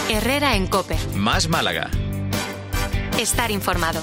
Herrera en COPE. Más Málaga. Estar informado.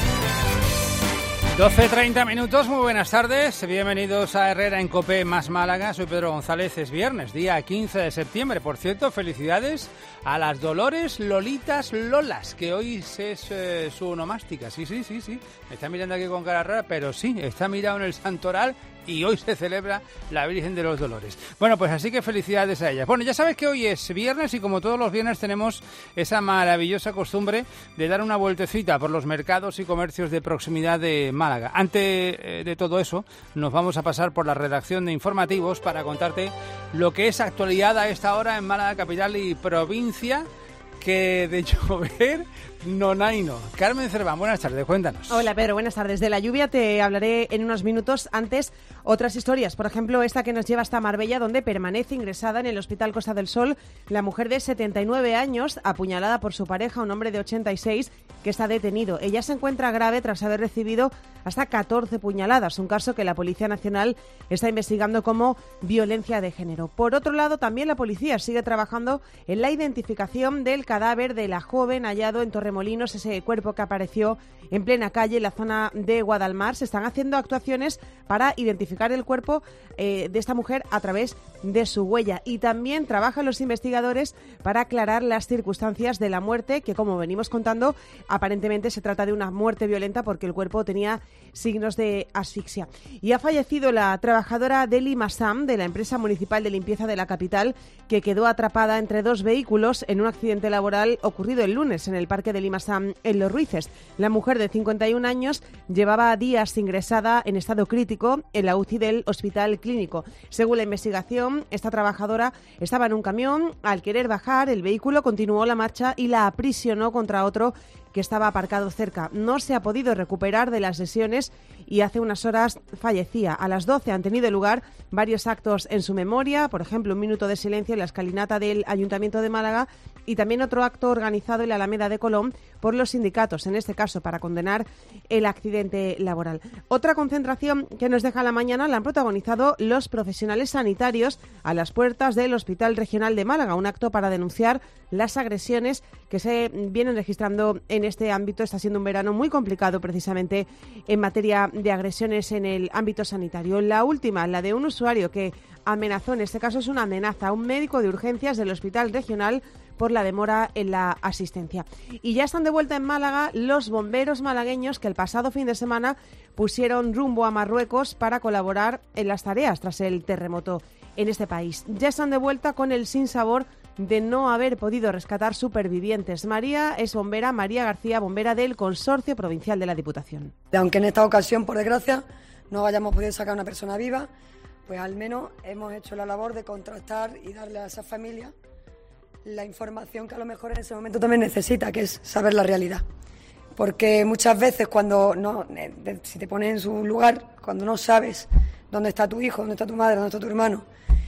12:30 minutos, muy buenas tardes, bienvenidos a Herrera en COPE Más Málaga, soy Pedro González, es viernes, día 15 de septiembre, por cierto, felicidades a las Dolores Lolitas Lolas, que hoy es su onomástica, sí, me está mirando aquí con cara rara, pero sí, está mirado en el Santoral y hoy se celebra la Virgen de los Dolores. Bueno, pues así que felicidades a ellas. Bueno, ya sabes que hoy es viernes y como todos los viernes tenemos esa maravillosa costumbre de dar una vueltecita por los mercados y comercios de proximidad de Málaga. Antes de todo eso, nos vamos a pasar por la redacción de informativos para contarte lo que es actualidad a esta hora en Málaga capital y provincia, que de llover no hay no. Carmen Cerván, buenas tardes, cuéntanos. Hola Pedro, buenas tardes. De la lluvia te hablaré en unos minutos. Antes, otras historias. Por ejemplo, esta que nos lleva hasta Marbella, donde permanece ingresada en el Hospital Costa del Sol la mujer de 79 años, apuñalada por su pareja, un hombre de 86, que está detenido. Ella se encuentra grave tras haber recibido hasta 14 puñaladas, un caso que la Policía Nacional está investigando como violencia de género. Por otro lado, también la policía sigue trabajando en la identificación del cadáver de la joven hallado en Torremolinos, ese cuerpo que apareció en plena calle en la zona de Guadalmar. Se están haciendo actuaciones para identificar el cuerpo de esta mujer a través de su huella, y también trabajan los investigadores para aclarar las circunstancias de la muerte, que, como venimos contando, aparentemente se trata de una muerte violenta porque el cuerpo tenía signos de asfixia. Y ha fallecido la trabajadora de Limasam, de la empresa municipal de limpieza de la capital, que quedó atrapada entre dos vehículos en un accidente laboral ocurrido el lunes en el parque de Limasam en Los Ruices. La mujer de 51 años llevaba días ingresada en estado crítico en la UCI del Hospital Clínico. Según la investigación, esta trabajadora estaba en un camión. Al querer bajar, el vehículo continuó la marcha y la aprisionó contra otro que estaba aparcado cerca. No se ha podido recuperar de las lesiones y hace unas horas fallecía. A las 12 han tenido lugar varios actos en su memoria, por ejemplo, un minuto de silencio en la escalinata del Ayuntamiento de Málaga y también otro acto organizado en la Alameda de Colón por los sindicatos, en este caso para condenar el accidente laboral. Otra concentración que nos deja la mañana la han protagonizado los profesionales sanitarios a las puertas del Hospital Regional de Málaga, un acto para denunciar las agresiones que se vienen registrando en este ámbito. Está siendo un verano muy complicado precisamente en materia de agresiones en el ámbito sanitario. La última, la de un usuario que amenazó, en este caso es una amenaza, a un médico de urgencias del Hospital Regional por la demora en la asistencia. Y ya están de vuelta en Málaga los bomberos malagueños que el pasado fin de semana pusieron rumbo a Marruecos para colaborar en las tareas tras el terremoto en este país. Ya están de vuelta con el sinsabor de no haber podido rescatar supervivientes. María es bombera, María García, bombera del Consorcio Provincial de la Diputación. Aunque en esta ocasión, por desgracia, no hayamos podido sacar a una persona viva, pues al menos hemos hecho la labor de contrastar y darle a esas familias la información que a lo mejor en ese momento también necesita, que es saber la realidad. Porque muchas veces cuando no, si te pones en su lugar, cuando no sabes dónde está tu hijo, dónde está tu madre, dónde está tu hermano,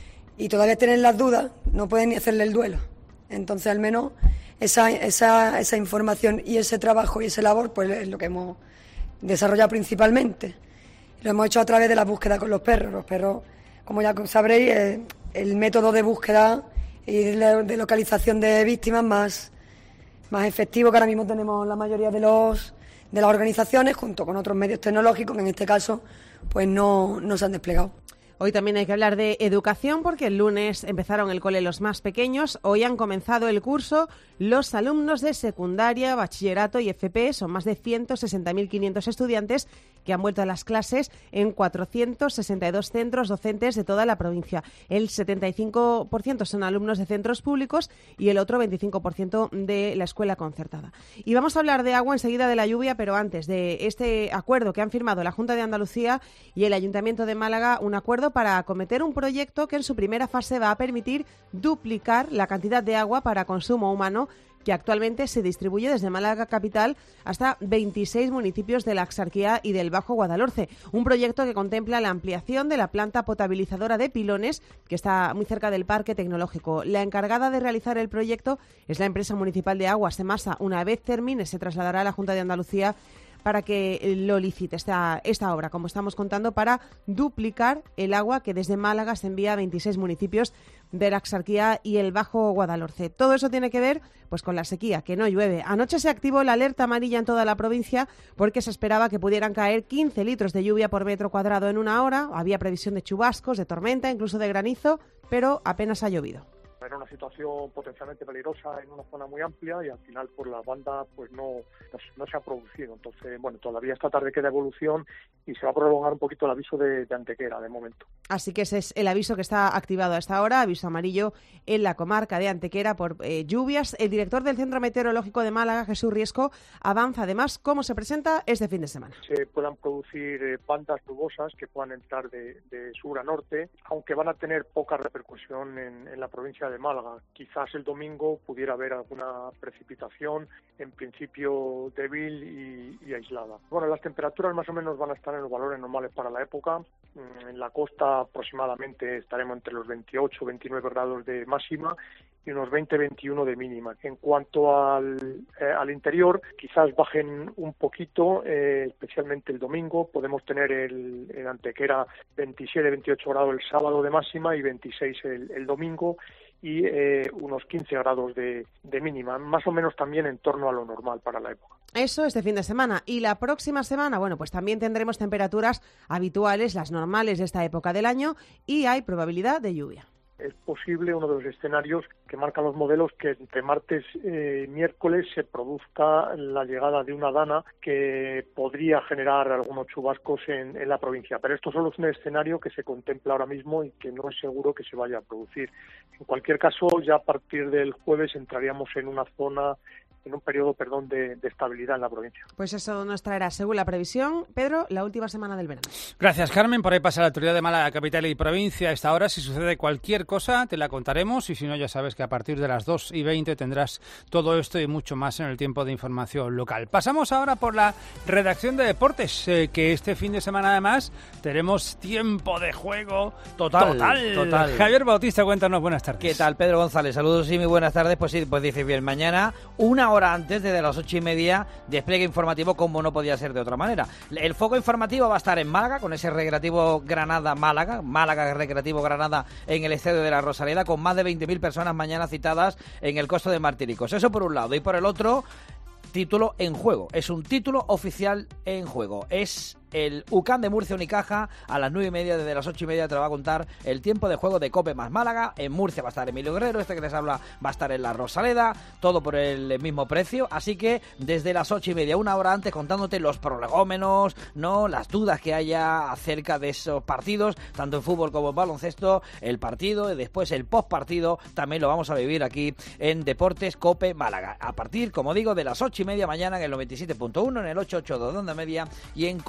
y todavía tienes las dudas, no puedes ni hacerle el duelo. Entonces, al menos esa información y ese trabajo y esa labor, pues es lo que hemos desarrollado principalmente. Lo hemos hecho a través de la búsqueda con los perros. Los perros, como ya sabréis, es el método de búsqueda y de localización de víctimas más efectivo que ahora mismo tenemos la mayoría de las organizaciones, junto con otros medios tecnológicos que en este caso pues no se han desplegado. Hoy también hay que hablar de educación porque el lunes empezaron el cole los más pequeños. Hoy han comenzado el curso los alumnos de secundaria, bachillerato y FP. Son más de 160.500 estudiantes que han vuelto a las clases en 462 centros docentes de toda la provincia. El 75% son alumnos de centros públicos y el otro 25% de la escuela concertada. Y vamos a hablar de agua enseguida, de la lluvia, pero antes de este acuerdo que han firmado la Junta de Andalucía y el Ayuntamiento de Málaga, un acuerdo para acometer un proyecto que en su primera fase va a permitir duplicar la cantidad de agua para consumo humano que actualmente se distribuye desde Málaga capital hasta 26 municipios de la Axarquía y del Bajo Guadalhorce. Un proyecto que contempla la ampliación de la planta potabilizadora de Pilones, que está muy cerca del Parque Tecnológico. La encargada de realizar el proyecto es la empresa municipal de aguas, Emasa. Una vez termine, se trasladará a la Junta de Andalucía para que lo licite esta obra, como estamos contando, para duplicar el agua que desde Málaga se envía a 26 municipios de la Axarquía y el Bajo Guadalhorce. Todo eso tiene que ver pues con la sequía, que no llueve. Anoche se activó la alerta amarilla en toda la provincia porque se esperaba que pudieran caer 15 litros de lluvia por metro cuadrado en una hora. Había previsión de chubascos, de tormenta, incluso de granizo, pero apenas ha llovido. Era una situación potencialmente peligrosa en una zona muy amplia y al final por la banda pues no se ha producido. Entonces, bueno, todavía esta tarde queda evolución y se va a prolongar un poquito el aviso de Antequera de momento. Así que ese es el aviso que está activado a esta hora, aviso amarillo en la comarca de Antequera por lluvias. El director del Centro Meteorológico de Málaga, Jesús Riesco, avanza además cómo se presenta este fin de semana. Se puedan producir bandas nubosas que puedan entrar de sur a norte, aunque van a tener poca repercusión en la provincia de Málaga. Quizás el domingo pudiera haber alguna precipitación, en principio débil y aislada. Bueno, las temperaturas más o menos van a estar en los valores normales para la época. En la costa aproximadamente estaremos entre los 28 29 grados de máxima y unos 20-21 de mínima. En cuanto al interior, quizás bajen un poquito, especialmente el domingo. Podemos tener en Antequera 27-28 grados el sábado de máxima y 26 el domingo y unos 15 grados de mínima, más o menos también en torno a lo normal para la época. Eso este fin de semana. Y la próxima semana, bueno, pues también tendremos temperaturas habituales, las normales de esta época del año, y hay probabilidad de lluvia. Es posible, uno de los escenarios que marcan los modelos, que entre martes y miércoles se produzca la llegada de una dana que podría generar algunos chubascos en la provincia. Pero esto solo es un escenario que se contempla ahora mismo y que no es seguro que se vaya a producir. En cualquier caso, ya a partir del jueves entraríamos en un periodo de estabilidad en la provincia. Pues eso nos traerá, según la previsión, Pedro, la última semana del verano. Gracias, Carmen. Por ahí pasa la Autoridad de Málaga, capital y provincia. A esta hora, si sucede cualquier cosa, te la contaremos, y si no, ya sabes que a partir de las 2:20 tendrás todo esto y mucho más en el tiempo de información local. Pasamos ahora por la redacción de deportes, que este fin de semana además tenemos tiempo de juego total. Javier Bautista, cuéntanos, buenas tardes. ¿Qué tal, Pedro González? Saludos y muy buenas tardes. Pues sí, pues dices bien, mañana, una hora antes, desde las 8:30, despliegue informativo como no podía ser de otra manera. El foco informativo va a estar en Málaga, con ese Recreativo Málaga Recreativo Granada en el estadio de la Rosaleda, con más de 20.000 personas mañana citadas en el Costo de Martiricos. Eso por un lado. Y por el otro, título en juego. Es un título oficial en juego. Es el UCAM de Murcia Unicaja. A las 9:30, desde las 8:30 te lo va a contar el tiempo de juego de COPE más Málaga. En Murcia va a estar Emilio Guerrero, este que les habla va a estar en la Rosaleda, todo por el mismo precio, así que desde las 8:30, una hora antes, contándote los prolegómenos, no las dudas que haya acerca de esos partidos, tanto en fútbol como en baloncesto, el partido y después el postpartido también lo vamos a vivir aquí en Deportes COPE Málaga, a partir, como digo, de las 8:30 mañana en el 97.1, en el 882 de onda media y en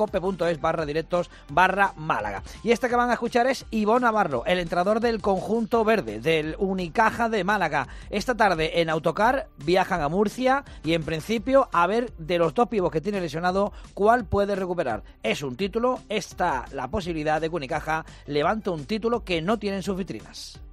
cope.es/directos/Málaga. Y este que van a escuchar es Ivón Navarro, el entrenador del conjunto verde, del Unicaja de Málaga. Esta tarde en autocar viajan a Murcia y en principio a ver de los dos pibos que tiene lesionado cuál puede recuperar. Es un título, está la posibilidad de que Unicaja levante un título que no tiene en sus vitrinas.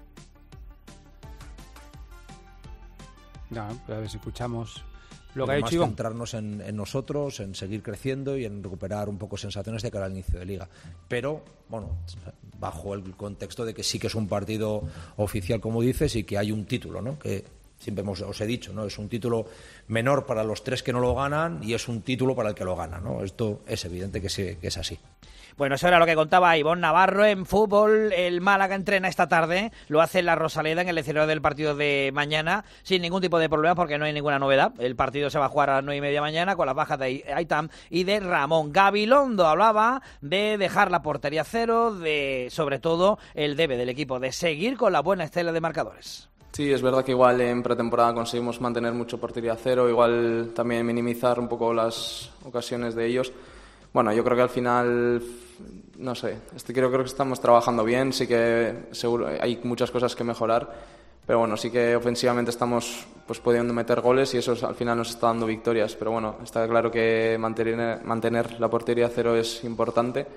No, a ver si escuchamos lo que ha Además, dicho Iván. centrarnos en nosotros, en seguir creciendo y en recuperar un poco sensaciones de cara al inicio de liga. Pero, bueno, bajo el contexto de que sí que es un partido oficial, como dices, y que hay un título, ¿no? Que siempre os he dicho, ¿no? Es un título menor para los tres que no lo ganan y es un título para el que lo gana, ¿no? Esto es evidente que es así. Bueno, eso era lo que contaba Ivón Navarro. En fútbol, el Málaga entrena esta tarde, lo hace en la Rosaleda, en el escenario del partido de mañana, sin ningún tipo de problema porque no hay ninguna novedad. El partido se va a jugar a las 9:30 mañana con las bajas de Aitam y de Ramón. Gabilondo hablaba de dejar la portería cero, de sobre todo el debe del equipo de seguir con la buena estela de marcadores. Sí, es verdad que igual en pretemporada conseguimos mantener mucho portería cero, igual también minimizar un poco las ocasiones de ellos. Bueno, yo creo que al final, no sé, creo que estamos trabajando bien, sí que seguro hay muchas cosas que mejorar, pero bueno, sí que ofensivamente estamos pues pudiendo meter goles y eso al final nos está dando victorias, pero bueno, está claro que mantener la portería cero es importante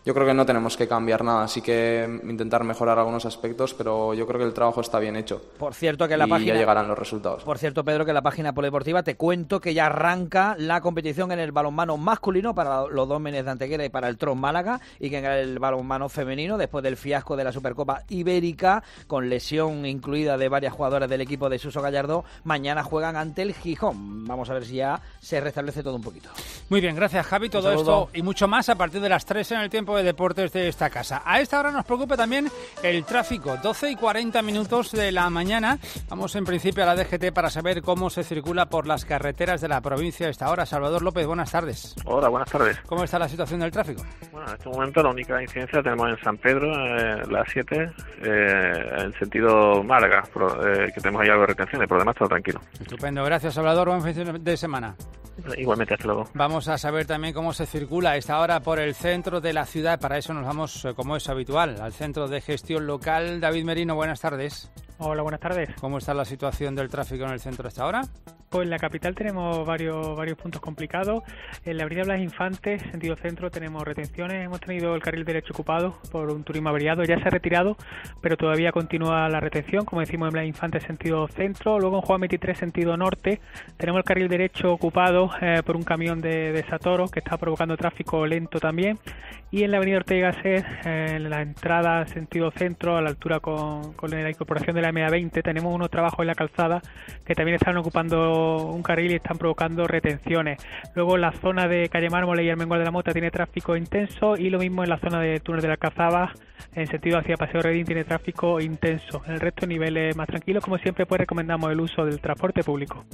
yo creo que no tenemos que cambiar nada, así que intentar mejorar algunos aspectos, pero yo creo que el trabajo está bien hecho. Por cierto, que la página, ya llegarán los resultados. Por cierto, Pedro, que la página polideportiva, te cuento que ya arranca la competición en el balonmano masculino para los Dólmenes de Antequera y para el Tron Málaga, y que en el balonmano femenino, después del fiasco de la Supercopa Ibérica, con lesión incluida de varias jugadoras del equipo de Suso Gallardo, mañana juegan ante el Gijón. Vamos a ver si ya se restablece todo un poquito. Muy bien, gracias, Javi. Todo esto y mucho más a partir de las 3 en el tiempo de deportes de esta casa. A esta hora nos preocupa también el tráfico. 12:40 de la mañana. Vamos en principio a la DGT para saber cómo se circula por las carreteras de la provincia a esta hora. Salvador López, buenas tardes. Hola, buenas tardes. ¿Cómo está la situación del tráfico? Bueno, en este momento la única incidencia la tenemos en San Pedro, la 7, en sentido Málaga, que tenemos ahí algo de retenciones, por lo demás todo tranquilo. Estupendo, gracias, Salvador. Buen fin de semana. Igualmente, hasta luego. Vamos a saber también cómo se circula a esta hora por el centro de la ciudad. Para eso nos vamos, como es habitual, al Centro de Gestión Local. David Merino, buenas tardes. Hola, buenas tardes. ¿Cómo está la situación del tráfico en el centro hasta ahora? Pues en la capital tenemos varios puntos complicados. En la avenida Blas Infantes, sentido centro, tenemos retenciones. Hemos tenido el carril derecho ocupado por un turismo averiado. Ya se ha retirado, pero todavía continúa la retención, como decimos en Blas Infantes, sentido centro. Luego en Juan 23, sentido norte, tenemos el carril derecho ocupado por un camión de Satoro, que está provocando tráfico lento también. Y en la avenida Ortega y Gasset, en la entrada sentido centro, a la altura con la incorporación de la MA20, tenemos unos trabajos en la calzada que también están ocupando un carril y están provocando retenciones. Luego la zona de calle Mármol y Armengual de la Mota tiene tráfico intenso, y lo mismo en la zona del túnel de la Alcazaba, en sentido hacia Paseo Redín, tiene tráfico intenso. En el resto niveles más tranquilos. Como siempre, pues recomendamos el uso del transporte público.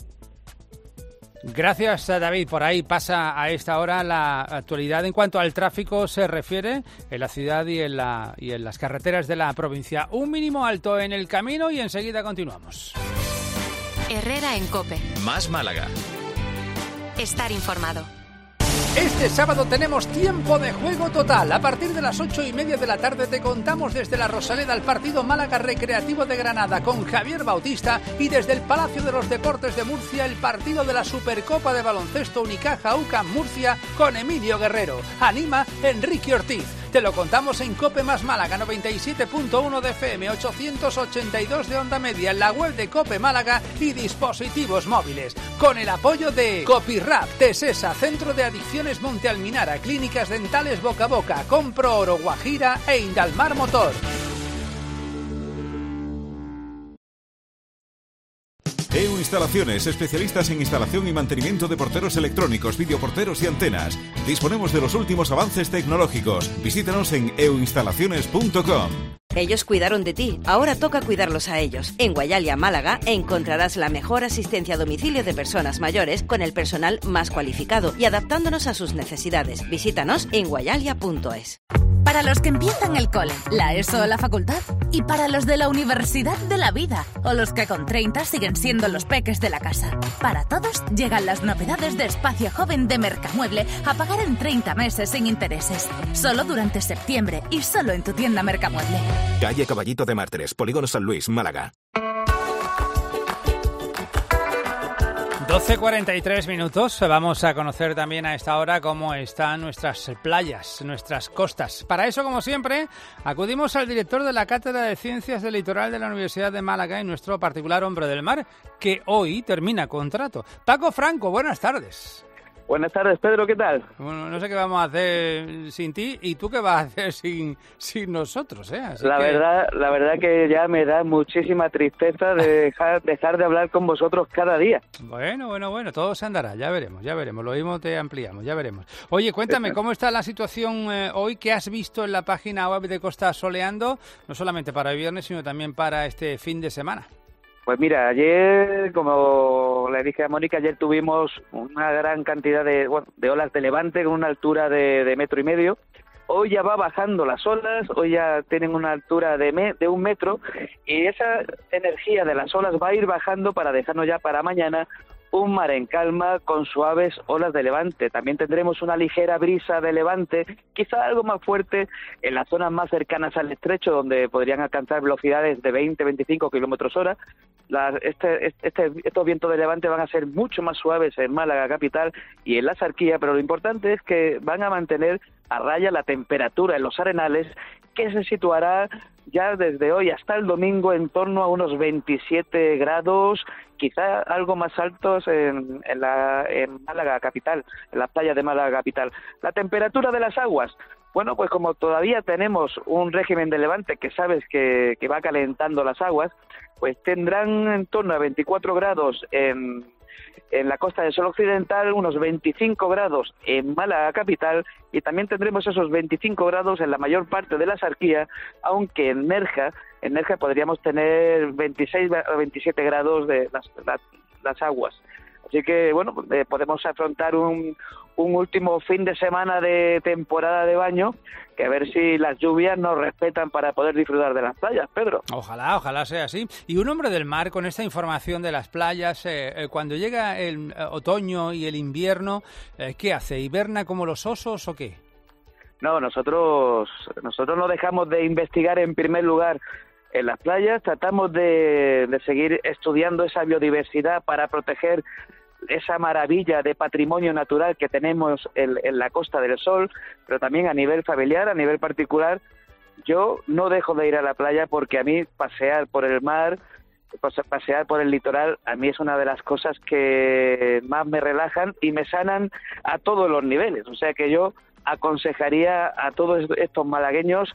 Gracias, David. Por ahí pasa a esta hora la actualidad en cuanto al tráfico se refiere en la ciudad y en las carreteras de la provincia. Un mínimo alto en el camino y enseguida continuamos. Herrera en COPE. Más Málaga. Estar informado. Este sábado tenemos tiempo de juego total. A partir de las 8:30 de la tarde te contamos desde la Rosaleda el partido Málaga Recreativo de Granada con Javier Bautista, y desde el Palacio de los Deportes de Murcia el partido de la Supercopa de Baloncesto Unicaja UCAM Murcia con Emilio Guerrero. Anima Enrique Ortiz. Te lo contamos en COPE más Málaga, 97.1 de FM, 882 de onda media, en la web de COPE Málaga y dispositivos móviles. Con el apoyo de Copirrap, Tesesa, Centro de Adicciones Monte Alminara, Clínicas Dentales Boca a Boca, Compro Oro Guajira e Indalmar Motor. EU Instalaciones, especialistas en instalación y mantenimiento de porteros electrónicos, videoporteros y antenas. Disponemos de los últimos avances tecnológicos. Visítanos en euinstalaciones.com. Ellos cuidaron de ti, ahora toca cuidarlos a ellos. En Guayalia, Málaga, encontrarás la mejor asistencia a domicilio de personas mayores con el personal más cualificado y adaptándonos a sus necesidades. Visítanos en guayalia.es. Para los que empiezan el cole, la ESO o la facultad, y para los de la universidad de la vida, o los que con 30 siguen siendo los peques de la casa. Para todos llegan las novedades de Espacio Joven de Mercamueble a pagar en 30 meses sin intereses. Solo durante septiembre y solo en tu tienda Mercamueble. Calle Caballito de Mártires, Polígono San Luis, Málaga. 12:43. Vamos a conocer también a esta hora cómo están nuestras playas, nuestras costas. Para eso, como siempre, acudimos al director de la Cátedra de Ciencias del Litoral de la Universidad de Málaga y nuestro particular hombre del mar, que hoy termina contrato. Paco Franco, buenas tardes. Buenas tardes, Pedro, ¿qué tal? Bueno, no sé qué vamos a hacer sin ti y tú qué vas a hacer sin nosotros, ¿eh? La verdad que ya me da muchísima tristeza de dejar de hablar con vosotros cada día. Bueno, todo se andará, ya veremos, lo mismo te ampliamos, ya veremos. Oye, cuéntame, ¿cómo está la situación hoy? ¿Qué has visto en la página web de Costa Soleando? No solamente para el viernes, sino también para este fin de semana. Pues mira, ayer, como le dije a Mónica, ayer tuvimos una gran cantidad de olas de levante con una altura de 1,5 metros. Hoy ya va bajando las olas, hoy ya tienen una altura de 1 metro y esa energía de las olas va a ir bajando para dejarnos ya para mañana un mar en calma con suaves olas de levante. También tendremos una ligera brisa de levante, quizá algo más fuerte en las zonas más cercanas al estrecho, donde podrían alcanzar velocidades de 20-25 kilómetros hora. Estos vientos de levante van a ser mucho más suaves en Málaga capital y en la Sarquía, pero lo importante es que van a mantener a raya la temperatura en los arenales, que se situará ya desde hoy hasta el domingo en torno a unos 27 grados, quizá algo más altos en Málaga capital, en las playas de Málaga capital. La temperatura de las aguas, bueno, pues como todavía tenemos un régimen de levante que sabes que va calentando las aguas, pues tendrán en torno a 24 grados en la Costa del Sol Occidental, unos 25 grados en Málaga capital, y también tendremos esos 25 grados en la mayor parte de la Sarquía, aunque en Nerja podríamos tener 26 o 27 grados de las aguas. Así que, bueno, podemos afrontar un último fin de semana de temporada de baño, que a ver si las lluvias nos respetan para poder disfrutar de las playas, Pedro. Ojalá sea así. Y un hombre del mar, con esta información de las playas, cuando llega el otoño y el invierno, ¿qué hace? ¿Hiberna como los osos o qué? No, nosotros no dejamos de investigar en primer lugar en las playas, tratamos de seguir estudiando esa biodiversidad para proteger esa maravilla de patrimonio natural que tenemos en la Costa del Sol, pero también a nivel familiar, a nivel particular. Yo no dejo de ir a la playa porque a mí pasear por el mar, pasear por el litoral, a mí es una de las cosas que más me relajan y me sanan a todos los niveles. O sea que yo aconsejaría a todos estos malagueños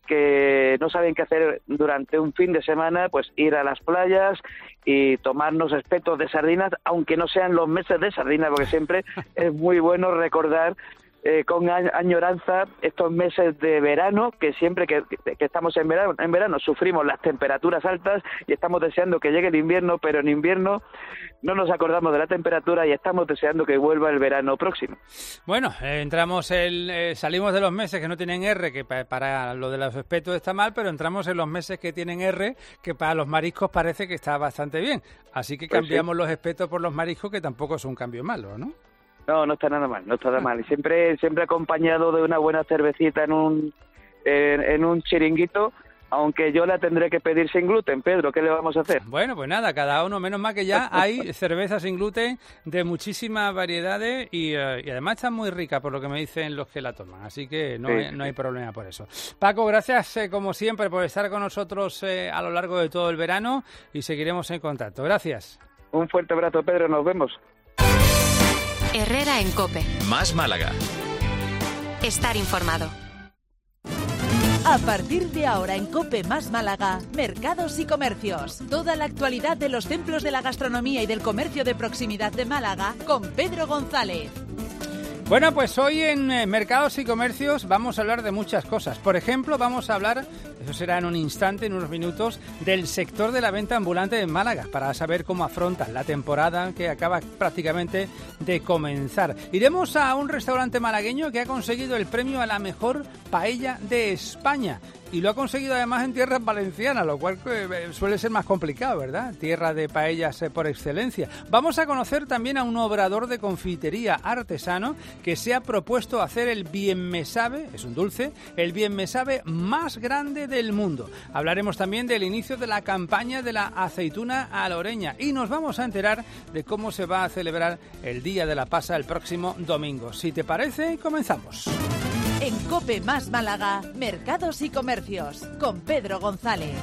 que no saben qué hacer durante un fin de semana, pues ir a las playas y tomarnos espetos de sardinas, aunque no sean los meses de sardinas, porque siempre es muy bueno recordar con añoranza estos meses de verano, que siempre que estamos en verano sufrimos las temperaturas altas y estamos deseando que llegue el invierno, pero en invierno no nos acordamos de la temperatura y estamos deseando que vuelva el verano próximo. Bueno, salimos de los meses que no tienen R, que para lo de los espetos está mal, pero entramos en los meses que tienen R, que para los mariscos parece que está bastante bien. Así que cambiamos los espetos por los mariscos, que tampoco es un cambio malo, ¿no? No está nada mal, Y siempre acompañado de una buena cervecita en un chiringuito, aunque yo la tendré que pedir sin gluten, Pedro, ¿qué le vamos a hacer? Bueno, pues nada, cada uno, menos mal que ya hay cerveza sin gluten de muchísimas variedades y además está muy rica por lo que me dicen los que la toman, así que no hay problema por eso. Paco, gracias como siempre por estar con nosotros a lo largo de todo el verano y seguiremos en contacto. Gracias. Un fuerte abrazo, Pedro, nos vemos. Herrera en COPE. Más Málaga. Estar informado. A partir de ahora en COPE Más Málaga, mercados y comercios. Toda la actualidad de los templos de la gastronomía y del comercio de proximidad de Málaga con Pedro González. Bueno, pues hoy en Mercados y Comercios vamos a hablar de muchas cosas. Por ejemplo, vamos a hablar, eso será en un instante, en unos minutos, del sector de la venta ambulante en Málaga, para saber cómo afrontan la temporada que acaba prácticamente de comenzar. Iremos a un restaurante malagueño que ha conseguido el premio a la mejor paella de España. Y lo ha conseguido además en tierras valencianas, lo cual suele ser más complicado, ¿verdad? Tierra de paellas por excelencia. Vamos a conocer también a un obrador de confitería artesano que se ha propuesto hacer el bien me sabe, es un dulce, el bien me sabe más grande del mundo. Hablaremos también del inicio de la campaña de la aceituna aloreña y nos vamos a enterar de cómo se va a celebrar el Día de la Pasa el próximo domingo. Si te parece, comenzamos. En COPE Más Málaga, Mercados y Comercios, con Pedro González.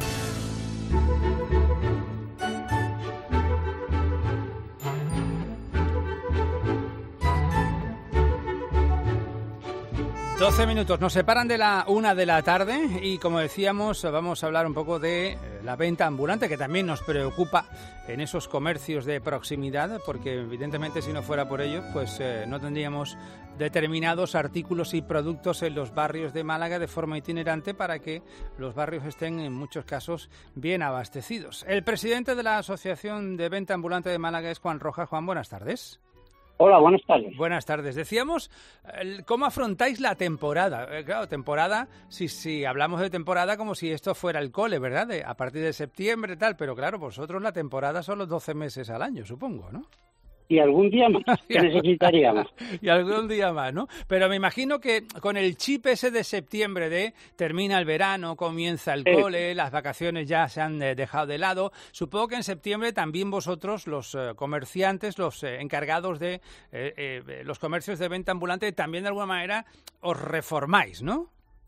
Doce minutos nos separan de la 1 de la tarde y, como decíamos, vamos a hablar un poco de la venta ambulante, que también nos preocupa en esos comercios de proximidad, porque evidentemente si no fuera por ello, pues no tendríamos determinados artículos y productos en los barrios de Málaga de forma itinerante para que los barrios estén en muchos casos bien abastecidos. El presidente de la Asociación de Venta Ambulante de Málaga es Juan Rojas. Juan, buenas tardes. Hola, buenas tardes. Buenas tardes. Decíamos, ¿cómo afrontáis la temporada? Claro, temporada, si hablamos de temporada como si esto fuera el cole, ¿verdad? A partir de septiembre y tal, pero claro, vosotros la temporada son los 12 meses al año, supongo, ¿no? Y algún día más, que necesitaríamos. Y algún día más, ¿no? Pero me imagino que con el chip ese de septiembre de termina el verano, comienza el cole, las vacaciones ya se han dejado de lado, supongo que en septiembre también vosotros, los comerciantes, los encargados de los comercios de venta ambulante, también de alguna manera os reformáis, ¿no?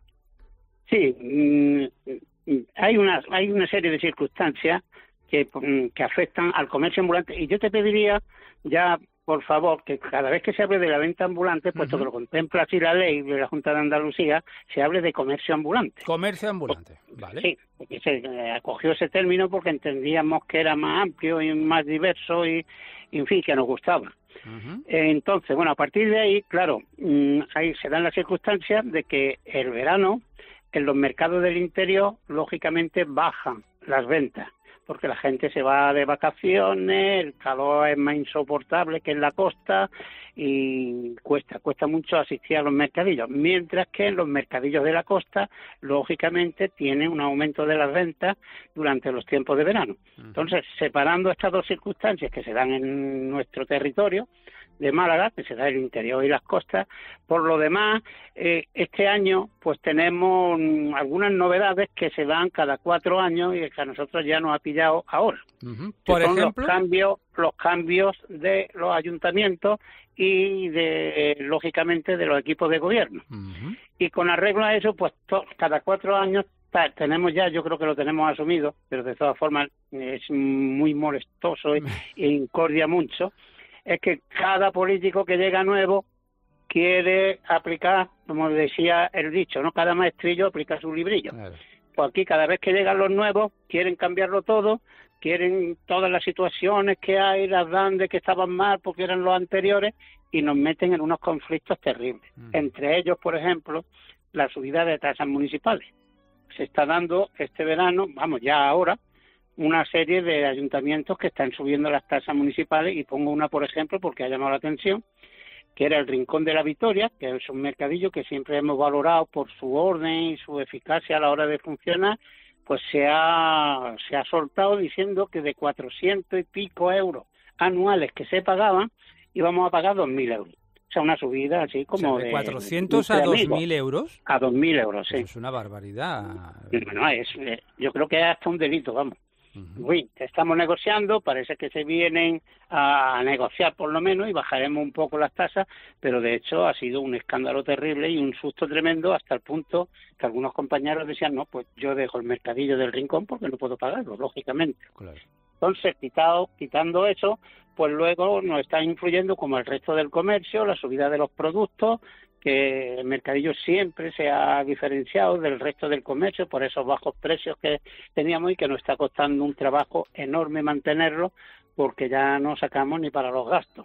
Sí, hay una serie de circunstancias que afectan al comercio ambulante, y yo te pediría ya, por favor, que cada vez que se hable de la venta ambulante, puesto que lo contempla así la ley de la Junta de Andalucía, se hable de comercio ambulante. Comercio ambulante, vale. Sí, porque se acogió ese término porque entendíamos que era más amplio y más diverso y en fin, que nos gustaba. Entonces, bueno, a partir de ahí, claro, ahí se dan las circunstancias de que el verano en los mercados del interior, lógicamente, bajan las ventas, porque la gente se va de vacaciones, el calor es más insoportable que en la costa y cuesta mucho asistir a los mercadillos, mientras que en los mercadillos de la costa, lógicamente, tienen un aumento de las ventas durante los tiempos de verano. Entonces, separando estas dos circunstancias que se dan en nuestro territorio de Málaga, que se da el interior y las costas, por lo demás, este año pues tenemos algunas novedades que se dan cada 4 años y que a nosotros ya nos ha pillado ahora. Por ejemplo, los cambios de los ayuntamientos y lógicamente de los equipos de gobierno. Y con arreglo a eso, pues cada 4 años tenemos ya, yo creo que lo tenemos asumido, pero de todas formas es muy molestoso e incordia mucho, es que cada político que llega nuevo quiere aplicar, como decía el dicho, ¿no? Cada maestrillo aplica su librillo. Claro. Pues aquí cada vez que llegan los nuevos quieren cambiarlo todo, quieren todas las situaciones que hay, las dan de que estaban mal porque eran los anteriores y nos meten en unos conflictos terribles. Entre ellos, por ejemplo, la subida de tasas municipales. Se está dando este verano, vamos, ya ahora, una serie de ayuntamientos que están subiendo las tasas municipales, y pongo una, por ejemplo, porque ha llamado la atención, que era el Rincón de la Victoria, que es un mercadillo que siempre hemos valorado por su orden y su eficacia a la hora de funcionar, pues se ha soltado diciendo que de 400 y pico euros anuales que se pagaban, íbamos a pagar 2.000 euros. O sea, una subida así como de 400 a 2.000 euros. A 2.000 euros, sí. Es una barbaridad. Bueno, yo creo que es hasta un delito, vamos. Uy, estamos negociando, parece que se vienen a negociar por lo menos y bajaremos un poco las tasas, pero de hecho ha sido un escándalo terrible y un susto tremendo hasta el punto que algunos compañeros decían, no, pues yo dejo el mercadillo del Rincón porque no puedo pagarlo, lógicamente. Claro. Entonces, quitando eso, pues luego nos está influyendo como el resto del comercio, la subida de los productos, que el mercadillo siempre se ha diferenciado del resto del comercio por esos bajos precios que teníamos y que nos está costando un trabajo enorme mantenerlo porque ya no sacamos ni para los gastos.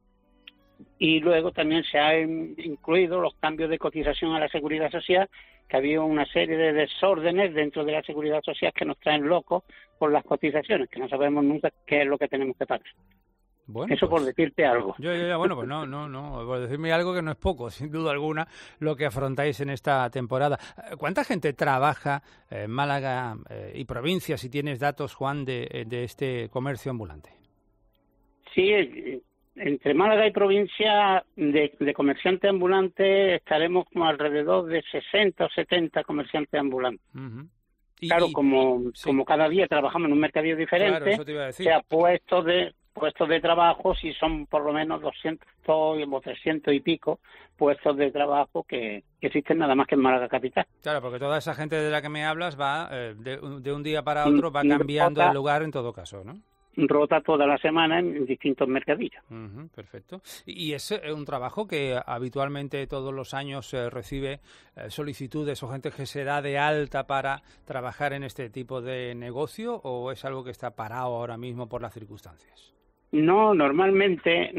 Y luego también se han incluido los cambios de cotización a la Seguridad Social, que había una serie de desórdenes dentro de la Seguridad Social que nos traen locos por las cotizaciones, que no sabemos nunca qué es lo que tenemos que pagar. Bueno, eso pues, por decirte algo. Bueno, pues no, por decirme algo que no es poco, sin duda alguna, lo que afrontáis en esta temporada. ¿Cuánta gente trabaja en Málaga y provincia, si tienes datos, Juan, de este comercio ambulante? Sí, entre Málaga y provincia de comerciantes ambulantes estaremos como alrededor de 60 o 70 comerciantes ambulantes. Claro, como cada día trabajamos en un mercadillo diferente, claro, eso te iba a decir. Sea puestos de trabajo, si son por lo menos 200 o 300 y pico puestos de trabajo que existen nada más que en Málaga capital. Claro, porque toda esa gente de la que me hablas va de un día para otro, va cambiando de lugar en todo caso, ¿no? Rota toda la semana en distintos mercadillos. Perfecto. Y es un trabajo que habitualmente todos los años recibe solicitudes o gente que se da de alta para trabajar en este tipo de negocio, ¿o es algo que está parado ahora mismo por las circunstancias? No, normalmente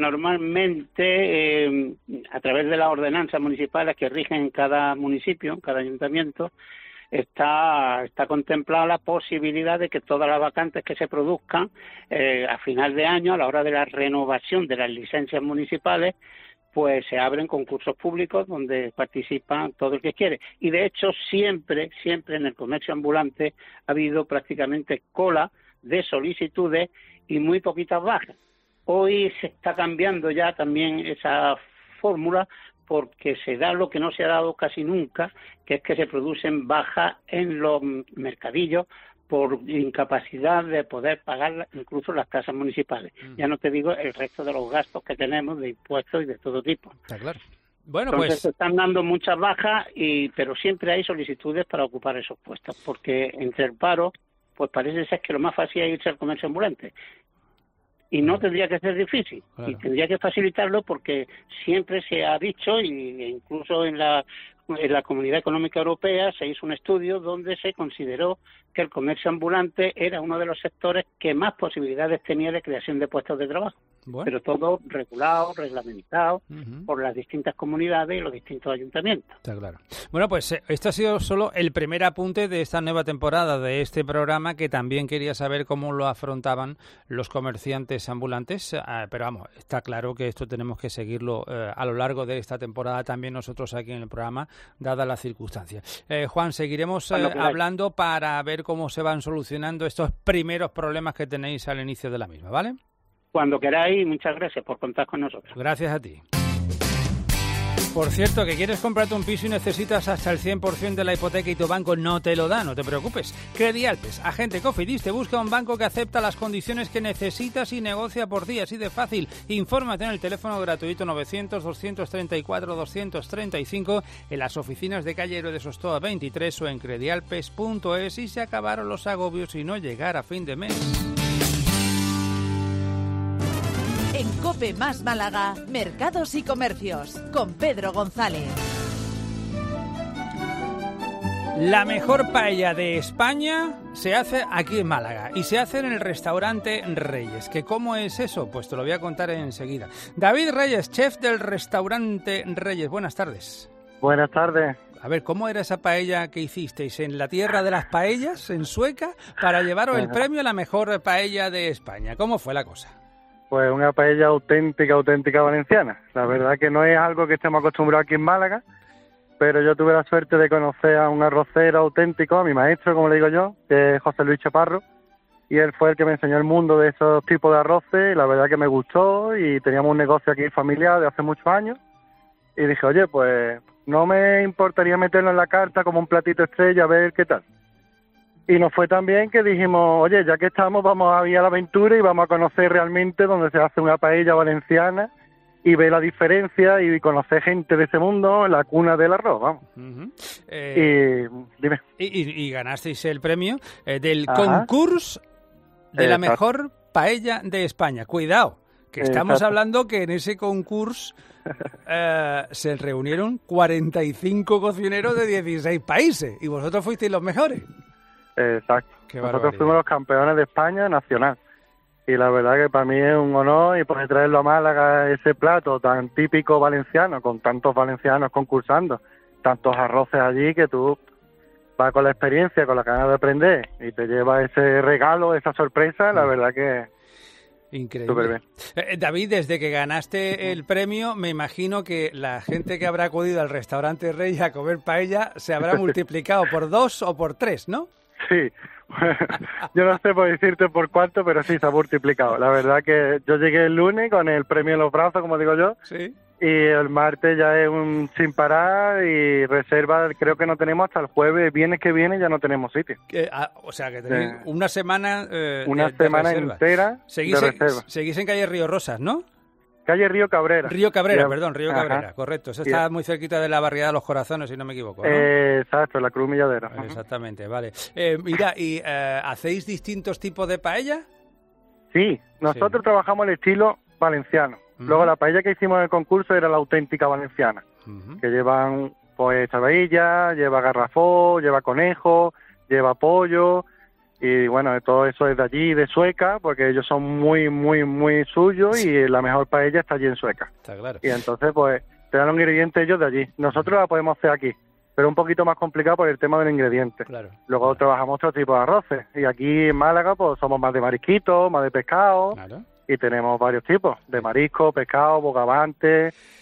a través de las ordenanzas municipales que rigen cada municipio, cada ayuntamiento, está contemplada la posibilidad de que todas las vacantes que se produzcan a final de año, a la hora de la renovación de las licencias municipales, pues se abren concursos públicos donde participan todo el que quiere. Y de hecho siempre en el comercio ambulante ha habido prácticamente cola de solicitudes y muy poquitas bajas. Hoy se está cambiando ya también esa fórmula porque se da lo que no se ha dado casi nunca, que es que se producen bajas en los mercadillos por incapacidad de poder pagar incluso las tasas municipales. Ya no te digo el resto de los gastos que tenemos de impuestos y de todo tipo. Está claro. Bueno, Entonces pues se están dando muchas bajas, pero siempre hay solicitudes para ocupar esos puestos, porque entre el paro, pues parece ser que lo más fácil es irse al comercio ambulante. Y no tendría que ser difícil, y tendría que facilitarlo porque siempre se ha dicho, e incluso en la Comunidad Económica Europea se hizo un estudio donde se consideró que el comercio ambulante era uno de los sectores que más posibilidades tenía de creación de puestos de trabajo. Bueno. Pero todo regulado, reglamentado por las distintas comunidades y los distintos ayuntamientos. Está claro. Bueno, pues esto ha sido solo el primer apunte de esta nueva temporada de este programa, que también quería saber cómo lo afrontaban los comerciantes ambulantes, pero vamos, está claro que esto tenemos que seguirlo a lo largo de esta temporada también nosotros aquí en el programa, dadas las circunstancias. Juan, seguiremos hablando para ver cómo se van solucionando estos primeros problemas que tenéis al inicio de la misma, ¿vale? Cuando queráis, muchas gracias por contar con nosotros. Gracias a ti. Por cierto, que quieres comprarte un piso y necesitas hasta el 100% de la hipoteca y tu banco no te lo da, no te preocupes. Credialpes, agente Cofidis, te busca un banco que acepta las condiciones que necesitas y negocia por ti, así de fácil. Infórmate en el teléfono gratuito 900-234-235 en las oficinas de calle Héroe de Sostoa 23 o en credialpes.es, y se acabaron los agobios y no llegar a fin de mes. En COPE más Málaga, Mercados y Comercios, con Pedro González. La mejor paella de España se hace aquí en Málaga y se hace en el restaurante Reyes. ¿Que cómo es eso? Pues te lo voy a contar enseguida. David Reyes, chef del restaurante Reyes. Buenas tardes. Buenas tardes. A ver, ¿cómo era esa paella que hicisteis en la tierra de las paellas, en Sueca, para llevaros el premio a la mejor paella de España? ¿Cómo fue la cosa? Pues una paella auténtica valenciana. La verdad que no es algo que estemos acostumbrados aquí en Málaga, pero yo tuve la suerte de conocer a un arrocero auténtico, a mi maestro, como le digo yo, que es José Luis Chaparro, y él fue el que me enseñó el mundo de esos tipos de arroces, y la verdad que me gustó, y teníamos un negocio aquí familiar de hace muchos años, y dije, oye, pues no me importaría meterlo en la carta como un platito estrella, a ver qué tal. Y nos fue tan bien que dijimos, oye, ya que estamos, vamos a ir a la aventura y vamos a conocer realmente dónde se hace una paella valenciana y ver la diferencia y conocer gente de ese mundo, la cuna del arroz, vamos. Y dime. Y ganasteis el premio del concurso de la mejor paella de España. Cuidado, que estamos hablando que en ese concurso se reunieron 45 cocineros de 16 países y vosotros fuisteis los mejores. Exacto. Nosotros fuimos los campeones de España nacional. Y la verdad que para mí es un honor y poder traerlo a Málaga, ese plato tan típico valenciano, con tantos valencianos concursando, tantos arroces allí, que tú vas con la experiencia, con la ganas de aprender y te llevas ese regalo, esa sorpresa, la verdad que... Increíble. Súper bien. David, desde que ganaste el premio, me imagino que la gente que habrá acudido al restaurante Rey a comer paella se habrá multiplicado por 2 o por 3, ¿no? Sí, yo no sé por decirte por cuánto, pero sí se ha multiplicado. La verdad que yo llegué el lunes con el premio en los brazos, como digo yo, ¿sí? Y el martes ya es un sin parar y reserva, creo que no tenemos hasta el jueves, viernes que viene ya no tenemos sitio. O sea que tenéis una semana una semana entera seguís de reserva. Seguís en calle Río Rosas, ¿no? Calle Río Cabrera. Río Cabrera, correcto. Eso está muy cerquita de la barriada de Los Corazones, si no me equivoco, ¿no? Exacto, la Cruz Milladera. Exactamente, vale. Mira, ¿y hacéis distintos tipos de paella? Sí, nosotros trabajamos el estilo valenciano. Luego la paella que hicimos en el concurso era la auténtica valenciana, que llevan pues chavilla, lleva garrafó, lleva conejo, lleva pollo... Y bueno, todo eso es de allí, de Sueca, porque ellos son muy suyos y la mejor paella está allí en Sueca. Está claro. Y entonces, pues, te dan los ingredientes ellos de allí. Nosotros la podemos hacer aquí, pero un poquito más complicado por el tema del ingrediente. Claro. Luego trabajamos otro tipo de arroces. Y aquí en Málaga, pues, somos más de marisquitos, más de pescado. Claro. Y tenemos varios tipos, de marisco, pescado, bogavante...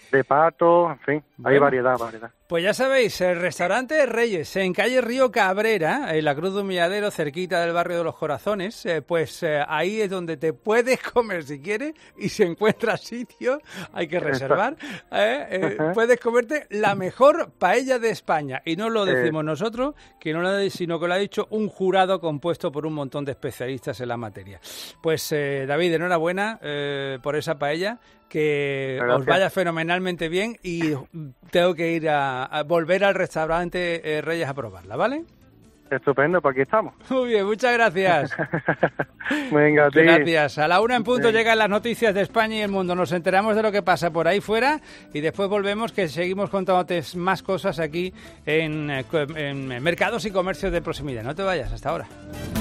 de pato, en fin, hay Bueno. variedad. Pues ya sabéis, el restaurante Reyes, en calle Río Cabrera, en la Cruz de Humilladero, cerquita del barrio de Los Corazones, ahí es donde te puedes comer si quieres y se encuentra sitio, hay que reservar, puedes comerte la mejor paella de España. Y no lo decimos nosotros, sino que lo ha dicho un jurado compuesto por un montón de especialistas en la materia. Pues David, enhorabuena por esa paella, que Gracias. os vaya fenomenalmente bien y tengo que ir a volver al restaurante Reyes a probarla, ¿vale? Estupendo, pues aquí estamos. Muy bien, muchas gracias. Venga, a ti. Gracias. A la 1 en punto Venga. llegan las noticias de España y el mundo. Nos enteramos de lo que pasa por ahí fuera y después volvemos, que seguimos contándote más cosas aquí en Mercados y Comercios de Proximidad. No te vayas, hasta ahora.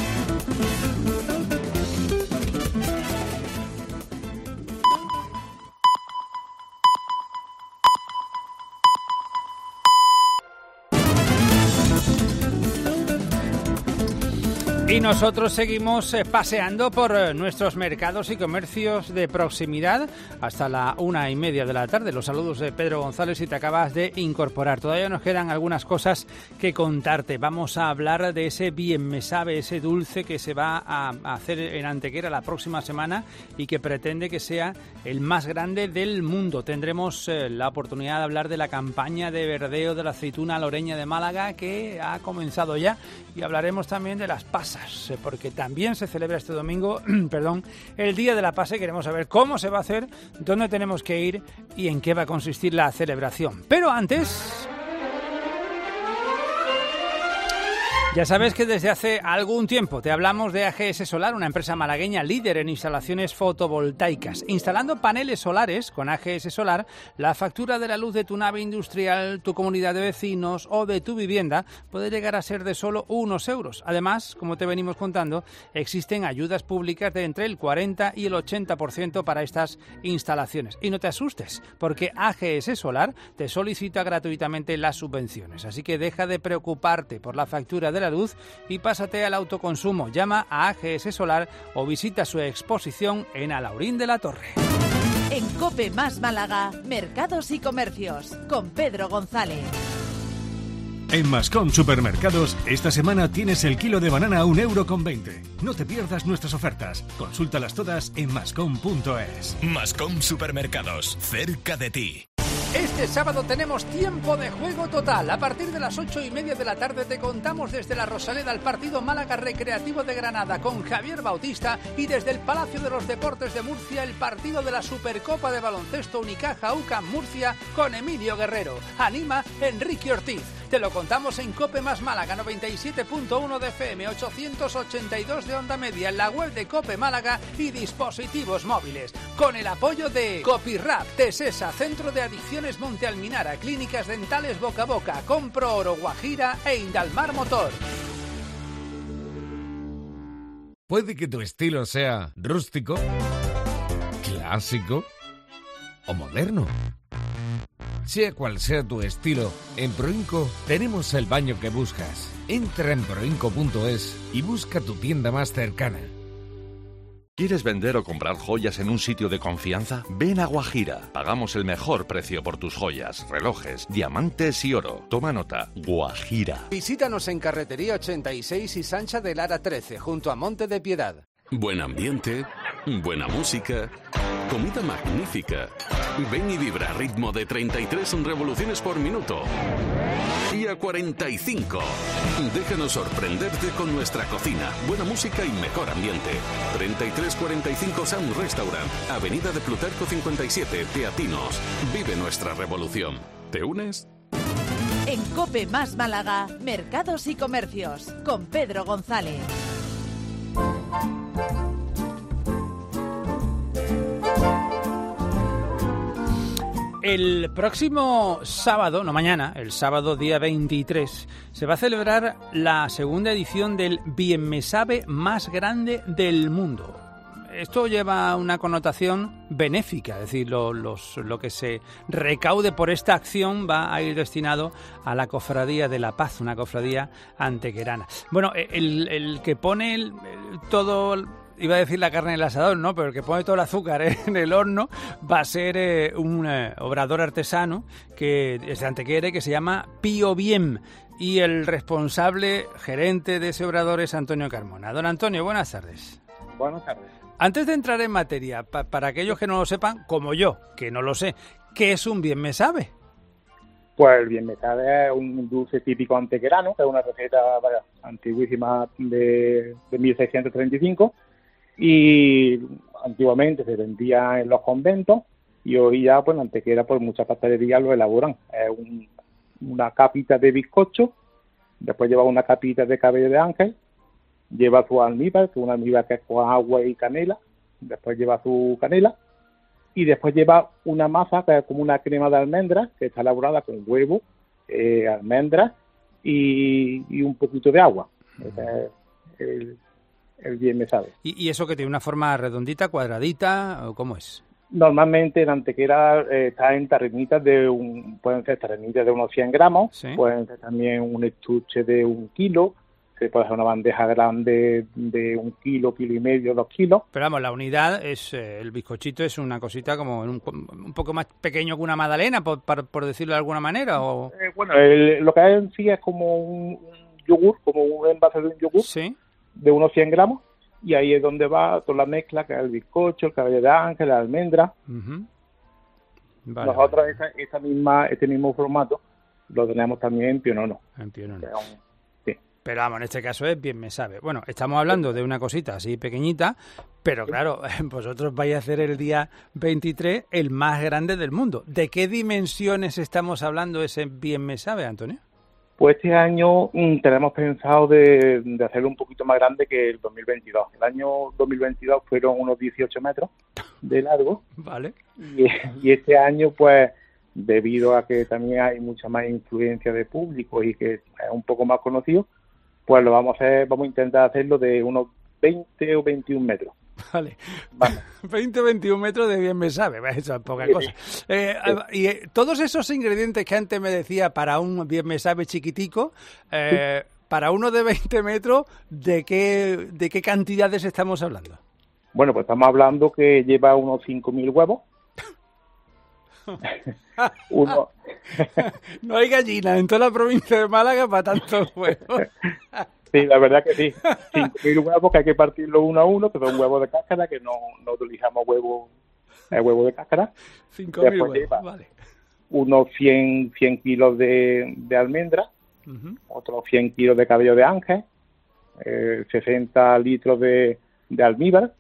Y nosotros seguimos paseando por nuestros mercados y comercios de proximidad hasta la 1:30 de la tarde. Los saludos de Pedro González, si te acabas de incorporar. Todavía nos quedan algunas cosas que contarte. Vamos a hablar de ese Bien Me Sabe, ese dulce que se va a hacer en Antequera la próxima semana y que pretende que sea el más grande del mundo. Tendremos la oportunidad de hablar de la campaña de verdeo de la aceituna loreña de Málaga, que ha comenzado ya, y hablaremos también de las pasas, porque también se celebra este domingo, el Día de la Pasa, y queremos saber cómo se va a hacer, dónde tenemos que ir y en qué va a consistir la celebración. Pero antes, ya sabes que desde hace algún tiempo te hablamos de AGS Solar, una empresa malagueña líder en instalaciones fotovoltaicas. Instalando paneles solares con AGS Solar, la factura de la luz de tu nave industrial, tu comunidad de vecinos o de tu vivienda puede llegar a ser de solo unos euros. Además, como te venimos contando, existen ayudas públicas de entre el 40 y el 80% para estas instalaciones. Y no te asustes, porque AGS Solar te solicita gratuitamente las subvenciones. Así que deja de preocuparte por la factura de la luz y pásate al autoconsumo. Llama a AGS Solar o visita su exposición en Alaurín de la Torre. En COPE más Málaga, Mercados y Comercios, con Pedro González. En Mascom Supermercados, esta semana tienes el kilo de banana a 1,20 €. No te pierdas nuestras ofertas. Consúltalas todas en mascom.es. Mascom Supermercados, cerca de ti. Este sábado tenemos tiempo de juego total. A partir de las 8:30 de la tarde te contamos desde la Rosaleda el partido Málaga Recreativo de Granada con Javier Bautista, y desde el Palacio de los Deportes de Murcia el partido de la Supercopa de Baloncesto Unicaja UCAM Murcia con Emilio Guerrero. Anima Enrique Ortiz. Te lo contamos en COPE más Málaga, 97.1 de FM, 882 de onda media, en la web de COPE Málaga y dispositivos móviles. Con el apoyo de Copirrap, Tesesa, Centro de Adicciones Monte Alminara, Clínicas Dentales Boca a Boca, Compro Oro Guajira e Indalmar Motor. Puede que tu estilo sea rústico, clásico o moderno. Sea cual sea tu estilo, en Proinco tenemos el baño que buscas. Entra en proinco.es y busca tu tienda más cercana. ¿Quieres vender o comprar joyas en un sitio de confianza? Ven a Guajira. Pagamos el mejor precio por tus joyas, relojes, diamantes y oro. Toma nota. Guajira. Visítanos en Carretería 86 y Sancha de Lara 13, junto a Monte de Piedad. Buen ambiente, buena música, comida magnífica. Ven y vibra a ritmo de 33 revoluciones por minuto. Y a 45. Déjanos sorprenderte con nuestra cocina, buena música y mejor ambiente. 3345 Sound Restaurant, Avenida de Plutarco 57, Teatinos. Vive nuestra revolución. ¿Te unes? En COPE más Málaga, Mercados y Comercios, con Pedro González. El próximo sábado, no mañana, el sábado día 23, se va a celebrar la segunda edición del Bien Me Sabe más grande del mundo. Esto lleva una connotación benéfica, es decir, lo que se recaude por esta acción va a ir destinado a la Cofradía de la Paz, una cofradía antequerana. Bueno, el que pone todo iba a decir la carne del asador, no, pero el que pone todo el azúcar en el horno va a ser un obrador artesano que es de Antequera, que se llama Pío Bien, y el responsable gerente de ese obrador es Antonio Carmona. Don Antonio, buenas tardes. Buenas tardes. Antes de entrar en materia, para aquellos que no lo sepan, como yo, que no lo sé, ¿qué es un bien me sabe? Pues el bien me sabe es un dulce típico antequerano, que es una receta antiguísima de 1635, y antiguamente se vendía en los conventos, y hoy ya pues en Antequera pues muchas pastelerías lo elaboran. Es una capita de bizcocho, después lleva una capita de cabello de ángel, lleva su almíbar, que es una almíbar que es con agua y canela, después lleva su canela, y después lleva una masa que es como una crema de almendras, que está elaborada con huevo, almendras y un poquito de agua. Ese es el bien me sabe. ¿Y eso que tiene una forma redondita, cuadradita, o cómo es? Normalmente en Antequera está en tarrinitas pueden ser tarrinitas de unos 100 gramos, ¿sí? Pueden ser también un estuche de 1 kilo, se puede hacer una bandeja grande de 1 kilo, kilo y medio, 2 kilos. Pero vamos, la unidad es, el bizcochito es una cosita como un poco más pequeño que una magdalena, por decirlo de alguna manera, ¿o? Bueno, lo que hay en sí es como un yogur, como un envase de un yogur, ¿sí? De unos 100 gramos, y ahí es donde va toda la mezcla, que es el bizcocho, el cabello de ángel, la almendra. Uh-huh. Vale, nosotros este mismo formato lo tenemos también en Pionono. En Pionono. Pero vamos, en este caso es bien me sabe. Bueno, estamos hablando de una cosita así pequeñita, pero claro, vosotros vais a hacer el día 23 el más grande del mundo. ¿De qué dimensiones estamos hablando ese bien me sabe, Antonio? Pues este año tenemos pensado de hacerlo un poquito más grande que el 2022. El año 2022 fueron unos 18 metros de largo. Vale. Y este año, pues, debido a que también hay mucha más influencia de público y que es un poco más conocido, pues lo vamos a intentar hacerlo de unos 20 o 21 metros. Vale. 20 o 21 metros de bien me sabe, eso es poca cosa. Y todos esos ingredientes que antes me decía para un bien me sabe chiquitico, para uno de 20 metros, ¿de qué cantidades estamos hablando? Bueno, pues estamos hablando que lleva unos 5.000 huevos. No hay gallina en toda la provincia de Málaga para tantos huevos. Sí, la verdad que sí. 5.000 huevos que hay que partirlo uno a uno, que son huevos de cáscara, que no utilizamos huevo de cáscara. 5.000 huevos, vale. Unos 100 kilos de almendra, otros 100 kilos de cabello de ángel, 60 litros de almíbar,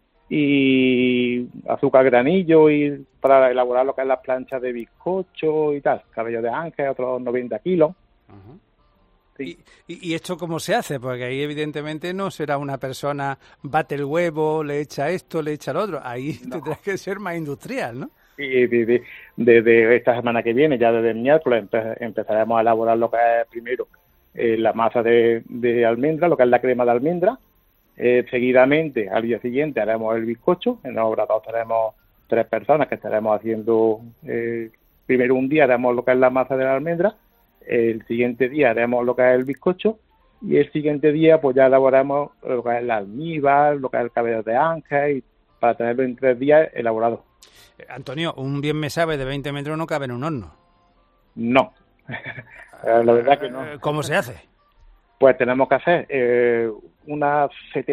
y azúcar granillo y para elaborar lo que es las planchas de bizcocho y tal, cabello de ángel, otros 90 kilos. Uh-huh. Sí. ¿Y esto cómo se hace? Porque ahí evidentemente no será una persona bate el huevo, le echa esto, le echa lo otro. Ahí tendrás que ser más industrial, ¿no? Sí, desde esta semana que viene, ya desde el miércoles, empezaremos a elaborar lo que es primero la masa de almendra, lo que es la crema de almendra. Seguidamente, al día siguiente, haremos el bizcocho. En el obrador tenemos 3 personas que estaremos haciendo. Primero un día haremos lo que es la masa de la almendra, el siguiente día haremos lo que es el bizcocho, y el siguiente día pues ya elaboramos lo que es el almíbar, lo que es el cabello de ángel, para tenerlo en 3 días elaborado. Antonio, un bien me sabe de 20 metros no cabe en un horno. No, la verdad que no. ¿Cómo se hace? Pues tenemos que hacer unas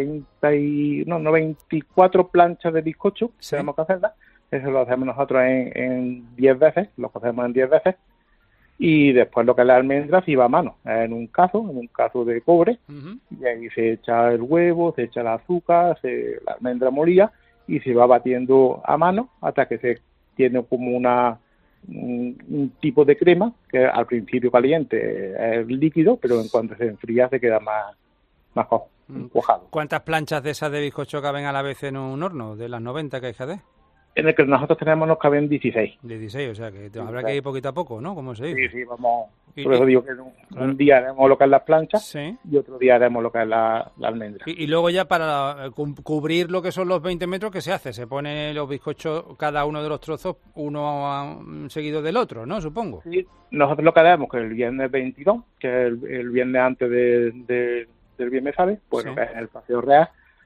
94 planchas de bizcocho, ¿sí? Tenemos que hacerlas. Eso lo hacemos nosotros en 10 veces, lo hacemos en 10 veces. Y después lo que es la almendra se va a mano, en un cazo de cobre, y ahí se echa el huevo, se echa el azúcar, la almendra molida, y se va batiendo a mano hasta que se tiene como un tipo de crema, que al principio caliente es líquido, pero en cuanto se enfría se queda más cuajado. ¿Cuántas planchas de esas de bizcocho caben a la vez en un horno, de las 90 que hay que hacer? En el que nosotros tenemos nos caben 16. 16, o sea que habrá que ir poquito a poco, ¿no? Como se dice. Sí, vamos. Por eso digo que un día haremos lo que es las planchas, sí, y otro día haremos lo que es la almendra. Y luego ya para cubrir lo que son los 20 metros, ¿qué se hace? Se pone los bizcochos, cada uno de los trozos, uno seguido del otro, ¿no? Supongo. Sí, nosotros lo que haremos que el viernes 22, que es el viernes antes del viernes, ¿sabes? Pues sí, lo que es el Paseo Real,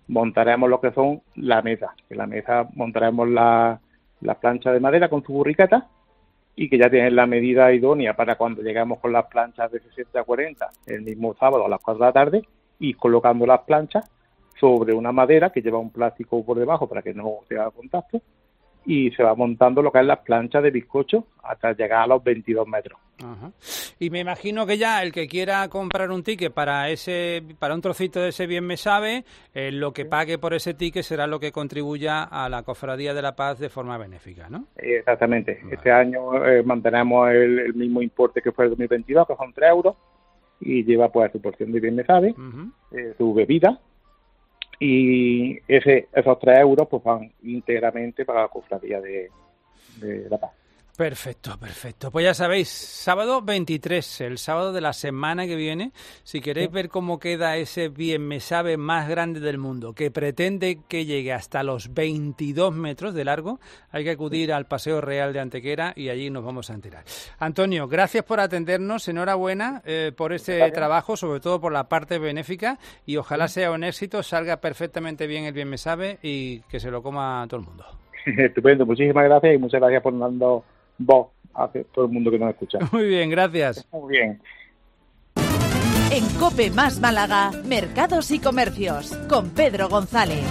montaremos lo que son la mesa. En la mesa montaremos la plancha de madera con su burriqueta y que ya tienen la medida idónea para cuando lleguemos con las planchas de 60 a 40 el mismo sábado a las 4 de la tarde, y colocando las planchas sobre una madera que lleva un plástico por debajo para que no se haga contacto, y se va montando lo que es las planchas de bizcocho hasta llegar a los 22 metros. Ajá. Y me imagino que ya el que quiera comprar un ticket para un trocito de ese Bien Me Sabe, lo que pague por ese ticket será lo que contribuya a la Cofradía de la Paz de forma benéfica, ¿no? Exactamente. Vale. Este año mantenemos el mismo importe que fue el 2022, que son 3 euros, y lleva pues su porción de Bien Me Sabe, su bebida, y esos 3 euros pues van íntegramente para la Cofradía de la Paz. Perfecto. Pues ya sabéis, sábado 23, el sábado de la semana que viene, si queréis ver cómo queda ese Bien Me Sabe más grande del mundo, que pretende que llegue hasta los 22 metros de largo, hay que acudir al Paseo Real de Antequera y allí nos vamos a enterar. Antonio, gracias por atendernos, enhorabuena por este trabajo, sobre todo por la parte benéfica, y ojalá sea un éxito, salga perfectamente bien el Bien Me Sabe y que se lo coma todo el mundo. Estupendo, muchísimas gracias y muchas gracias por dando voz a todo el mundo que nos escucha. Muy bien, gracias. Muy bien. En COPE más Málaga, Mercados y Comercios, con Pedro González.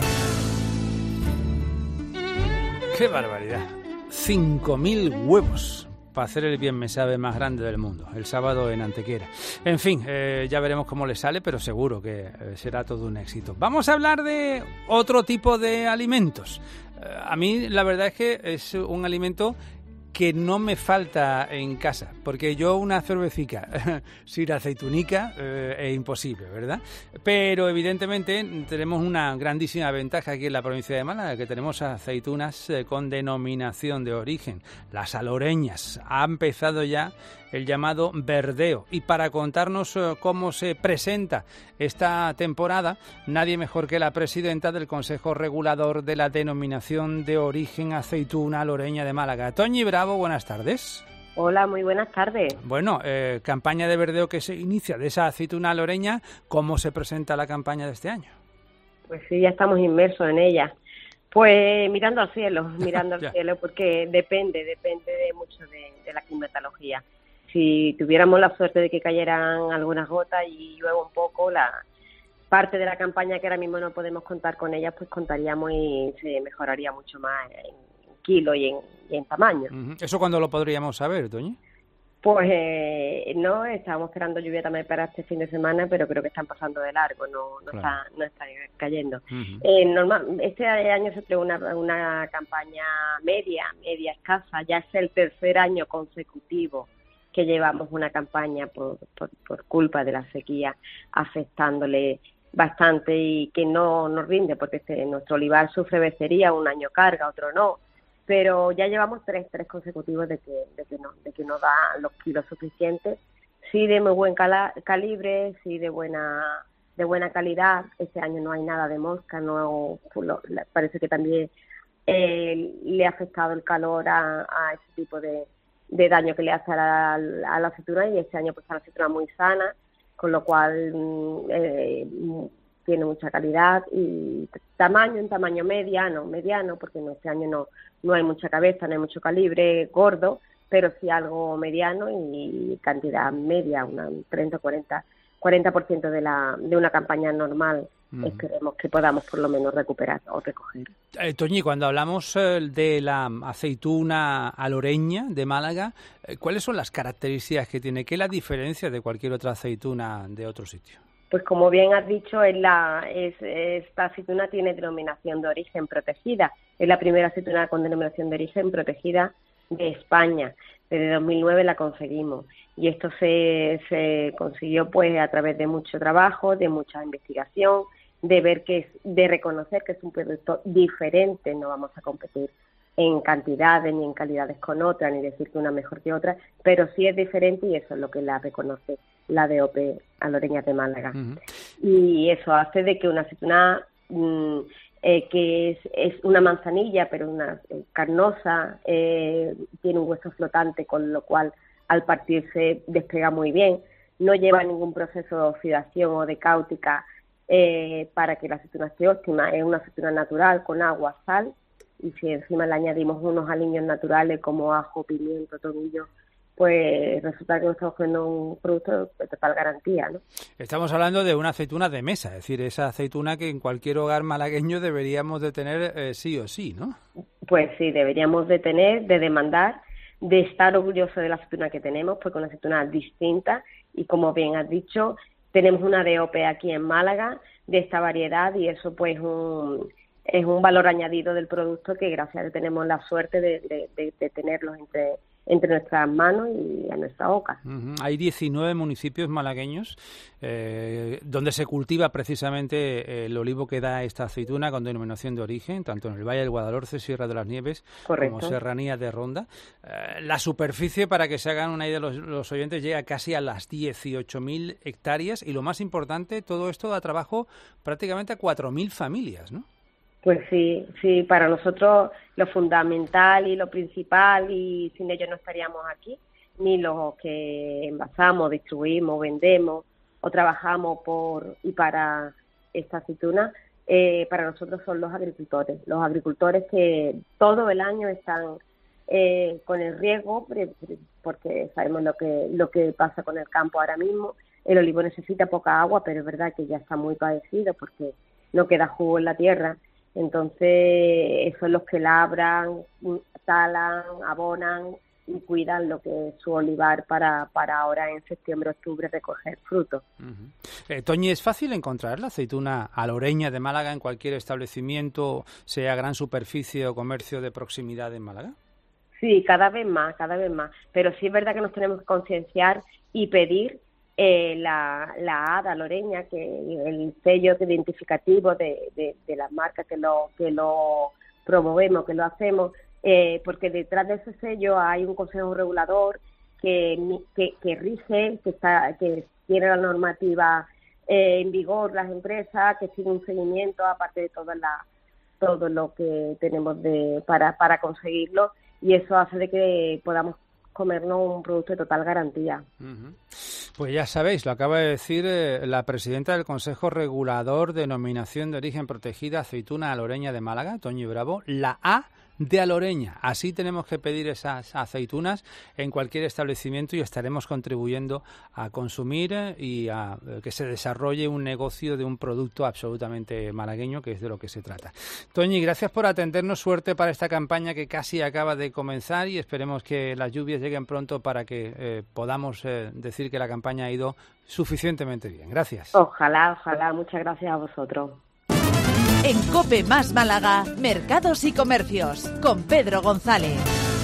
¡Qué barbaridad! 5.000 huevos para hacer el Bien Me Sabe más grande del mundo, el sábado en Antequera. En fin, ya veremos cómo le sale, pero seguro que será todo un éxito. Vamos a hablar de otro tipo de alimentos. A mí la verdad es que es un alimento que no me falta en casa, porque yo una cervecica sin aceitunica es imposible, ¿verdad? Pero evidentemente tenemos una grandísima ventaja aquí en la provincia de Málaga, que tenemos aceitunas con denominación de origen, las aloreñas. Ha empezado ya el llamado verdeo, y para contarnos cómo se presenta esta temporada, nadie mejor que la presidenta del Consejo Regulador de la Denominación de Origen Aceituna Aloreña de Málaga. Toñi Bravo, buenas tardes. Hola, muy buenas tardes. Bueno, campaña de verdeo que se inicia de esa aceituna aloreña. ¿Cómo se presenta la campaña de este año? Pues sí, ya estamos inmersos en ella. Pues mirando al cielo, porque depende de mucho de la climatología. Si tuviéramos la suerte de que cayeran algunas gotas y llueva un poco, la parte de la campaña que ahora mismo no podemos contar con ella, pues contaríamos y se mejoraría mucho más en kilo y en tamaño. ¿Eso cuándo lo podríamos saber, Doña? Pues no, estábamos esperando lluvia también para este fin de semana, pero creo que están pasando de largo, no está cayendo. Normal, este año se creó una campaña media escasa, ya es el tercer año consecutivo que llevamos una campaña por culpa de la sequía afectándole bastante y que no nos rinde, porque nuestro olivar sufre becería, un año carga, otro no, pero ya llevamos tres consecutivos de que no da los kilos suficientes, sí de muy buen calibre, sí de buena calidad. Este año no hay nada de mosca, parece que también le ha afectado el calor a ese tipo de daño que le hace a la aceituna, y este año pues la aceituna muy sana, con lo cual tiene mucha calidad y un tamaño mediano, porque este año no hay mucha cabeza, no hay mucho calibre gordo, pero sí algo mediano y cantidad media, un 30-40% de una campaña normal. Esperemos que podamos por lo menos recuperar o recoger. Toñi, cuando hablamos de la aceituna aloreña de Málaga, ¿cuáles son las características que tiene? ¿Qué es la diferencia de cualquier otra aceituna de otro sitio? Pues como bien has dicho, esta aceituna tiene denominación de origen protegida. Es la primera aceituna con denominación de origen protegida de España. Desde 2009 la conseguimos, y esto se consiguió pues a través de mucho trabajo, de mucha investigación, de reconocer que es un producto diferente. No vamos a competir en cantidades ni en calidades con otra, ni decir que una mejor que otra, pero sí es diferente, y eso es lo que la reconoce la DOP Aloreñas de Málaga. Y eso hace de que una aceituna que es una manzanilla, pero una carnosa, tiene un hueso flotante, con lo cual al partirse despega muy bien, no lleva ningún proceso de oxidación o de cáutica para que la aceituna sea óptima. Es una aceituna natural con agua, sal, y si encima le añadimos unos aliños naturales como ajo, pimiento, tomillo, pues resulta que nos estamos cogiendo un producto de total garantía, ¿no? Estamos hablando de una aceituna de mesa, es decir, esa aceituna que en cualquier hogar malagueño deberíamos de tener sí o sí, ¿no? Pues sí, deberíamos de tener, de demandar, de estar orgullosos de la aceituna que tenemos, porque es una aceituna distinta y, como bien has dicho, tenemos una DOP aquí en Málaga de esta variedad, y eso pues es un valor añadido del producto que gracias a Dios tenemos la suerte de tenerlos entre nuestras manos y a nuestra boca. Hay 19 municipios malagueños donde se cultiva precisamente el olivo que da esta aceituna con denominación de origen, tanto en el Valle del Guadalhorce, Sierra de las Nieves, como Serranía de Ronda. La superficie, para que se hagan una idea los oyentes, llega casi a las 18.000 hectáreas, y lo más importante, todo esto da trabajo prácticamente a 4.000 familias, ¿no? Pues sí, para nosotros lo fundamental y lo principal, y sin ello no estaríamos aquí, ni los que envasamos, distribuimos, vendemos o trabajamos por y para esta aceituna, para nosotros son los agricultores que todo el año están con el riesgo, porque sabemos lo que pasa con el campo ahora mismo. El olivo necesita poca agua, pero es verdad que ya está muy padecido porque no queda jugo en la tierra. Entonces, son los que labran, talan, abonan y cuidan lo que es su olivar para ahora en septiembre, octubre recoger frutos. Toñi, ¿es fácil encontrar la aceituna aloreña de Málaga en cualquier establecimiento, sea gran superficie o comercio de proximidad en Málaga? Sí, cada vez más. Pero sí es verdad que nos tenemos que concienciar y pedir la hada aloreña, que el sello identificativo de las marcas que lo promovemos, que lo hacemos, porque detrás de ese sello hay un consejo regulador que rige, que tiene la normativa en vigor, las empresas, que sigue un seguimiento aparte de todo lo que tenemos para conseguirlo, y eso hace de que podamos comernos un producto de total garantía. Pues ya sabéis, lo acaba de decir la presidenta del Consejo Regulador de Denominación de Origen Protegida Aceituna Aloreña de Málaga, Toñi Bravo, la A de aloreña. Así tenemos que pedir esas aceitunas en cualquier establecimiento, y estaremos contribuyendo a consumir y a que se desarrolle un negocio de un producto absolutamente malagueño, que es de lo que se trata. Toñi, gracias por atendernos. Suerte para esta campaña que casi acaba de comenzar, y esperemos que las lluvias lleguen pronto para que podamos decir que la campaña ha ido suficientemente bien. Gracias. Ojalá. Muchas gracias a vosotros. En COPE más Málaga, Mercados y Comercios, con Pedro González.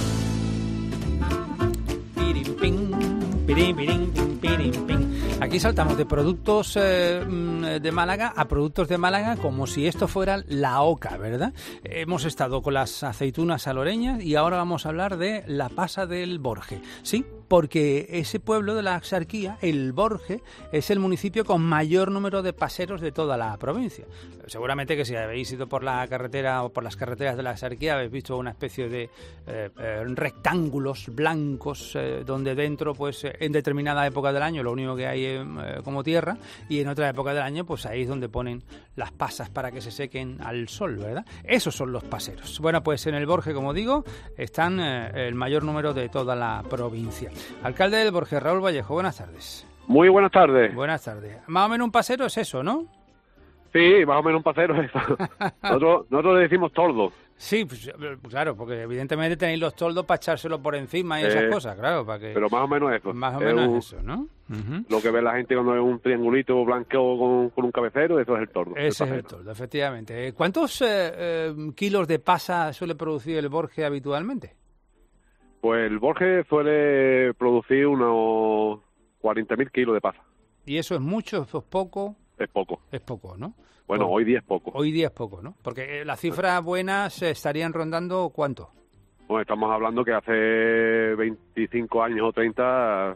Aquí saltamos de productos de Málaga a productos de Málaga como si esto fuera la oca, ¿verdad? Hemos estado con las aceitunas aloreñas y ahora vamos a hablar de la pasa del Borje. Sí, porque ese pueblo de la Axarquía, el Borje, es el municipio con mayor número de paseros de toda la provincia. Seguramente que si habéis ido por la carretera o por las carreteras de la Axarquía habéis visto una especie de rectángulos blancos donde dentro, pues en determinada época del año lo único que hay es como tierra, y en otra época del año pues ahí es donde ponen las pasas para que se sequen al sol, ¿verdad? Esos son los paseros. Bueno, pues en el Borje, como digo, están el mayor número de toda la provincia. Alcalde del Borje, Raúl Vallejo, buenas tardes. Muy buenas tardes. Buenas tardes. Más o menos un pasero es eso, ¿no? Sí, más o menos un pasero es eso. Nosotros le decimos toldo. Sí, pues, claro, porque evidentemente tenéis los toldos para echárselo por encima y esas cosas, claro. Para que... Pero más o menos eso. Más o menos eso, ¿no? Lo que ve la gente cuando es un triangulito blanco con un cabecero, eso es el toldo. Ese es el toldo, efectivamente. ¿Cuántos kilos de pasa suele producir el Borje habitualmente? Pues el Borje suele producir unos 40.000 kilos de pasa. ¿Y eso es mucho? ¿Eso es poco? Es poco. Es poco, ¿no? Bueno, hoy día es poco. Hoy día es poco, ¿no? Porque las cifras buenas estarían rondando ¿cuánto? Bueno, estamos hablando que hace 25 años o 30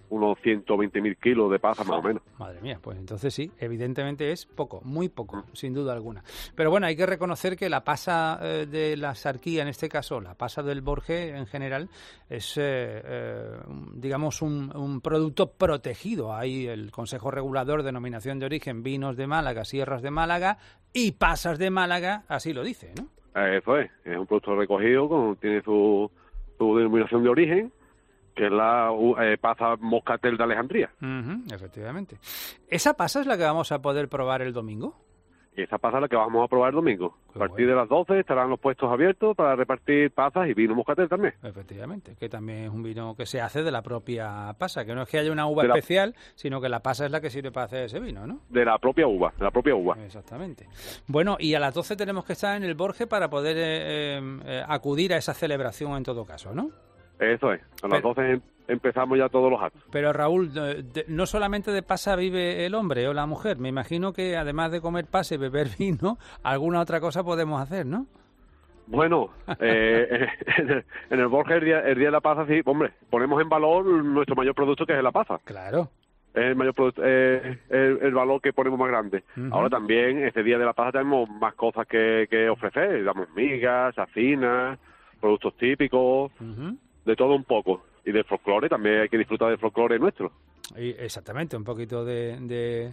unos 120.000 kilos de pasas más o menos. Madre mía, pues entonces sí, evidentemente es poco, muy poco, sin duda alguna. Pero bueno, hay que reconocer que la pasa de la Sarquía, en este caso, la pasa del Borge en general, es, digamos, un producto protegido. Hay el Consejo Regulador de Denominación de Origen, Vinos de Málaga, Sierras de Málaga y Pasas de Málaga, así lo dice, ¿no? Eso es un producto recogido, tiene su denominación de origen, que es la pasa Moscatel de Alejandría. Efectivamente. ¿Esa pasa es la que vamos a poder probar el domingo? Y esa pasa es la que vamos a probar el domingo. A partir de las 12 estarán los puestos abiertos para repartir pasas y vino Moscatel también. Efectivamente, que también es un vino que se hace de la propia pasa, que no es que haya una uva especial, sino que la pasa es la que sirve para hacer ese vino, ¿no? De la propia uva, Exactamente. Bueno, y a las 12 tenemos que estar en el Borge para poder acudir a esa celebración en todo caso, ¿no? Eso es, a las 12 empezamos ya todos los actos. Pero Raúl, no solamente de pasa vive el hombre o la mujer, me imagino que además de comer pasa y beber vino, alguna otra cosa podemos hacer, ¿no? Bueno, en el Borge el día de la pasa, sí, hombre, ponemos en valor nuestro mayor producto, que es la pasa. Claro. Es el mayor producto, el valor que ponemos más grande. Ahora también, este día de la pasa tenemos más cosas que ofrecer, damos migas, hacinas, productos típicos, de todo un poco. Y del folclore, también hay que disfrutar del folclore nuestro. Exactamente, un poquito de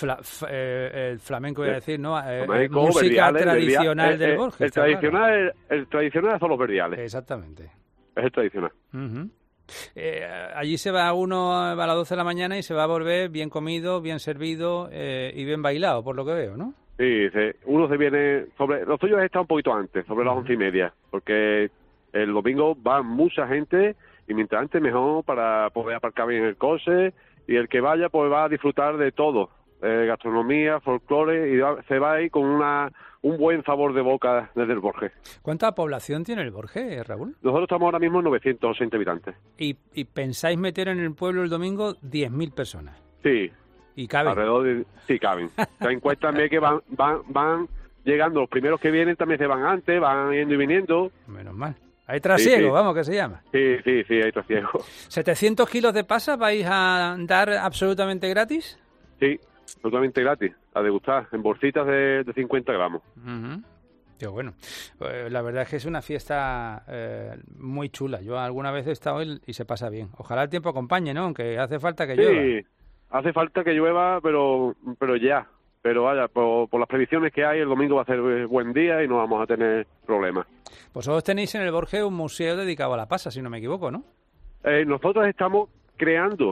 el flamenco, voy a decir, ¿no? Flamenco, música tradicional del Borges. El tradicional son los verdiales. Exactamente. Es el tradicional. Allí se va uno a las 12 de la mañana y se va a volver bien comido, bien servido y bien bailado, por lo que veo, ¿no? Sí, uno se viene sobre... Los suyos está un poquito antes, sobre las 11:30, porque el domingo va mucha gente y mientras antes mejor para poder aparcar bien el coche, y el que vaya pues va a disfrutar de todo, gastronomía, folclore, y se va ahí con un buen sabor de boca desde el Borge. ¿Cuánta población tiene el Borge, Raúl? Nosotros estamos ahora mismo en 960 habitantes. ¿Y pensáis meter en el pueblo el domingo 10.000 personas? Sí. ¿Y caben? Sí, caben. Ten cuenta también que van llegando, los primeros que vienen también se van antes, van yendo y viniendo. Menos mal. Hay trasiego, vamos, que se llama. Sí, hay trasiego. ¿700 kilos de pasas vais a dar absolutamente gratis? Sí, absolutamente gratis, a degustar, en bolsitas de 50 gramos. Qué bueno. La verdad es que es una fiesta muy chula. Yo alguna vez he estado y se pasa bien. Ojalá el tiempo acompañe, ¿no? Aunque hace falta que llueva. Sí, hace falta que llueva, pero ya. Pero vaya, por las previsiones que hay, el domingo va a ser buen día y no vamos a tener problemas. Vosotros tenéis en el Borge un museo dedicado a la pasa, si no me equivoco, ¿no? Nosotros estamos creando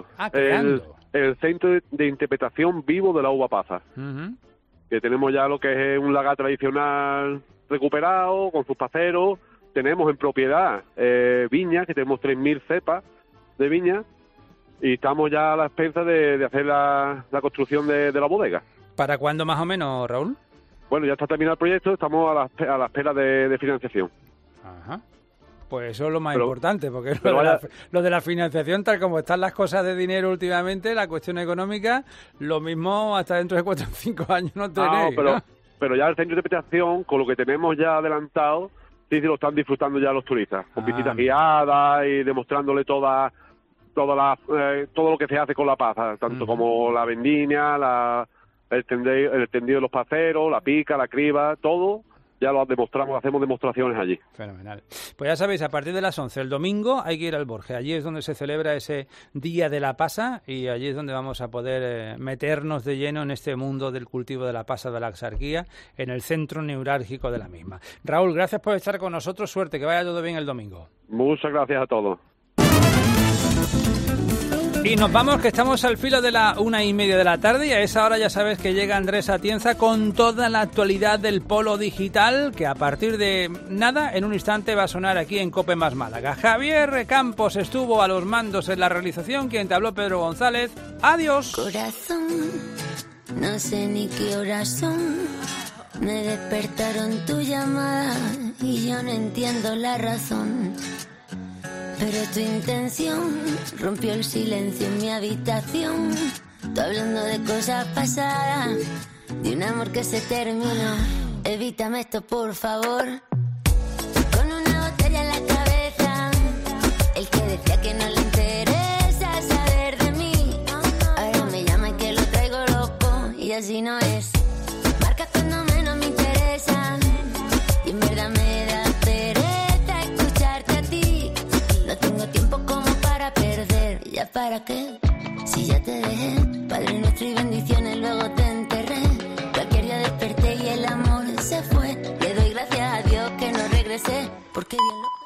el centro de interpretación vivo de la uva pasa. Que tenemos ya lo que es un lagar tradicional recuperado, con sus paceros. Tenemos en propiedad viñas, que tenemos 3.000 cepas de viñas, y estamos ya a la expensas de hacer la construcción de la bodega. ¿Para cuándo más o menos, Raúl? Bueno, ya está terminado el proyecto, estamos a la espera de financiación. Ajá. Pues eso es lo más importante, porque lo de la financiación, tal como están las cosas de dinero últimamente, la cuestión económica, lo mismo hasta dentro de 4 o 5 años no tenéis. Pero ya el centro de interpretación, con lo que tenemos ya adelantado, sí lo están disfrutando ya los turistas, con visitas guiadas y demostrándole todo lo que se hace con la pasa, tanto como la vendimia, el tendido de los paceros, la pica, la criba, todo, ya lo demostramos, hacemos demostraciones allí. Fenomenal. Pues ya sabéis, a partir de las 11 el domingo hay que ir al Borge, allí es donde se celebra ese Día de la Pasa y allí es donde vamos a poder meternos de lleno en este mundo del cultivo de la pasa de la Axarquía, en el centro neurálgico de la misma. Raúl, gracias por estar con nosotros, suerte, que vaya todo bien el domingo. Muchas gracias a todos. Y nos vamos, que estamos al filo de la 1:30 de la tarde y a esa hora ya sabes que llega Andrés Atienza con toda la actualidad del polo digital, que a partir de nada, en un instante va a sonar aquí en COPE más Málaga. Javier Campos estuvo a los mandos en la realización, quien te habló Pedro González. Adiós. Corazón, no sé ni qué horas son, me despertaron tu llamada y yo no entiendo la razón. Pero tu intención rompió el silencio en mi habitación. Tú hablando de cosas pasadas, de un amor que se terminó. Evítame esto, por favor. Con una botella en la cabeza, el que decía que no le interesa saber de mí. sé, porque bien lo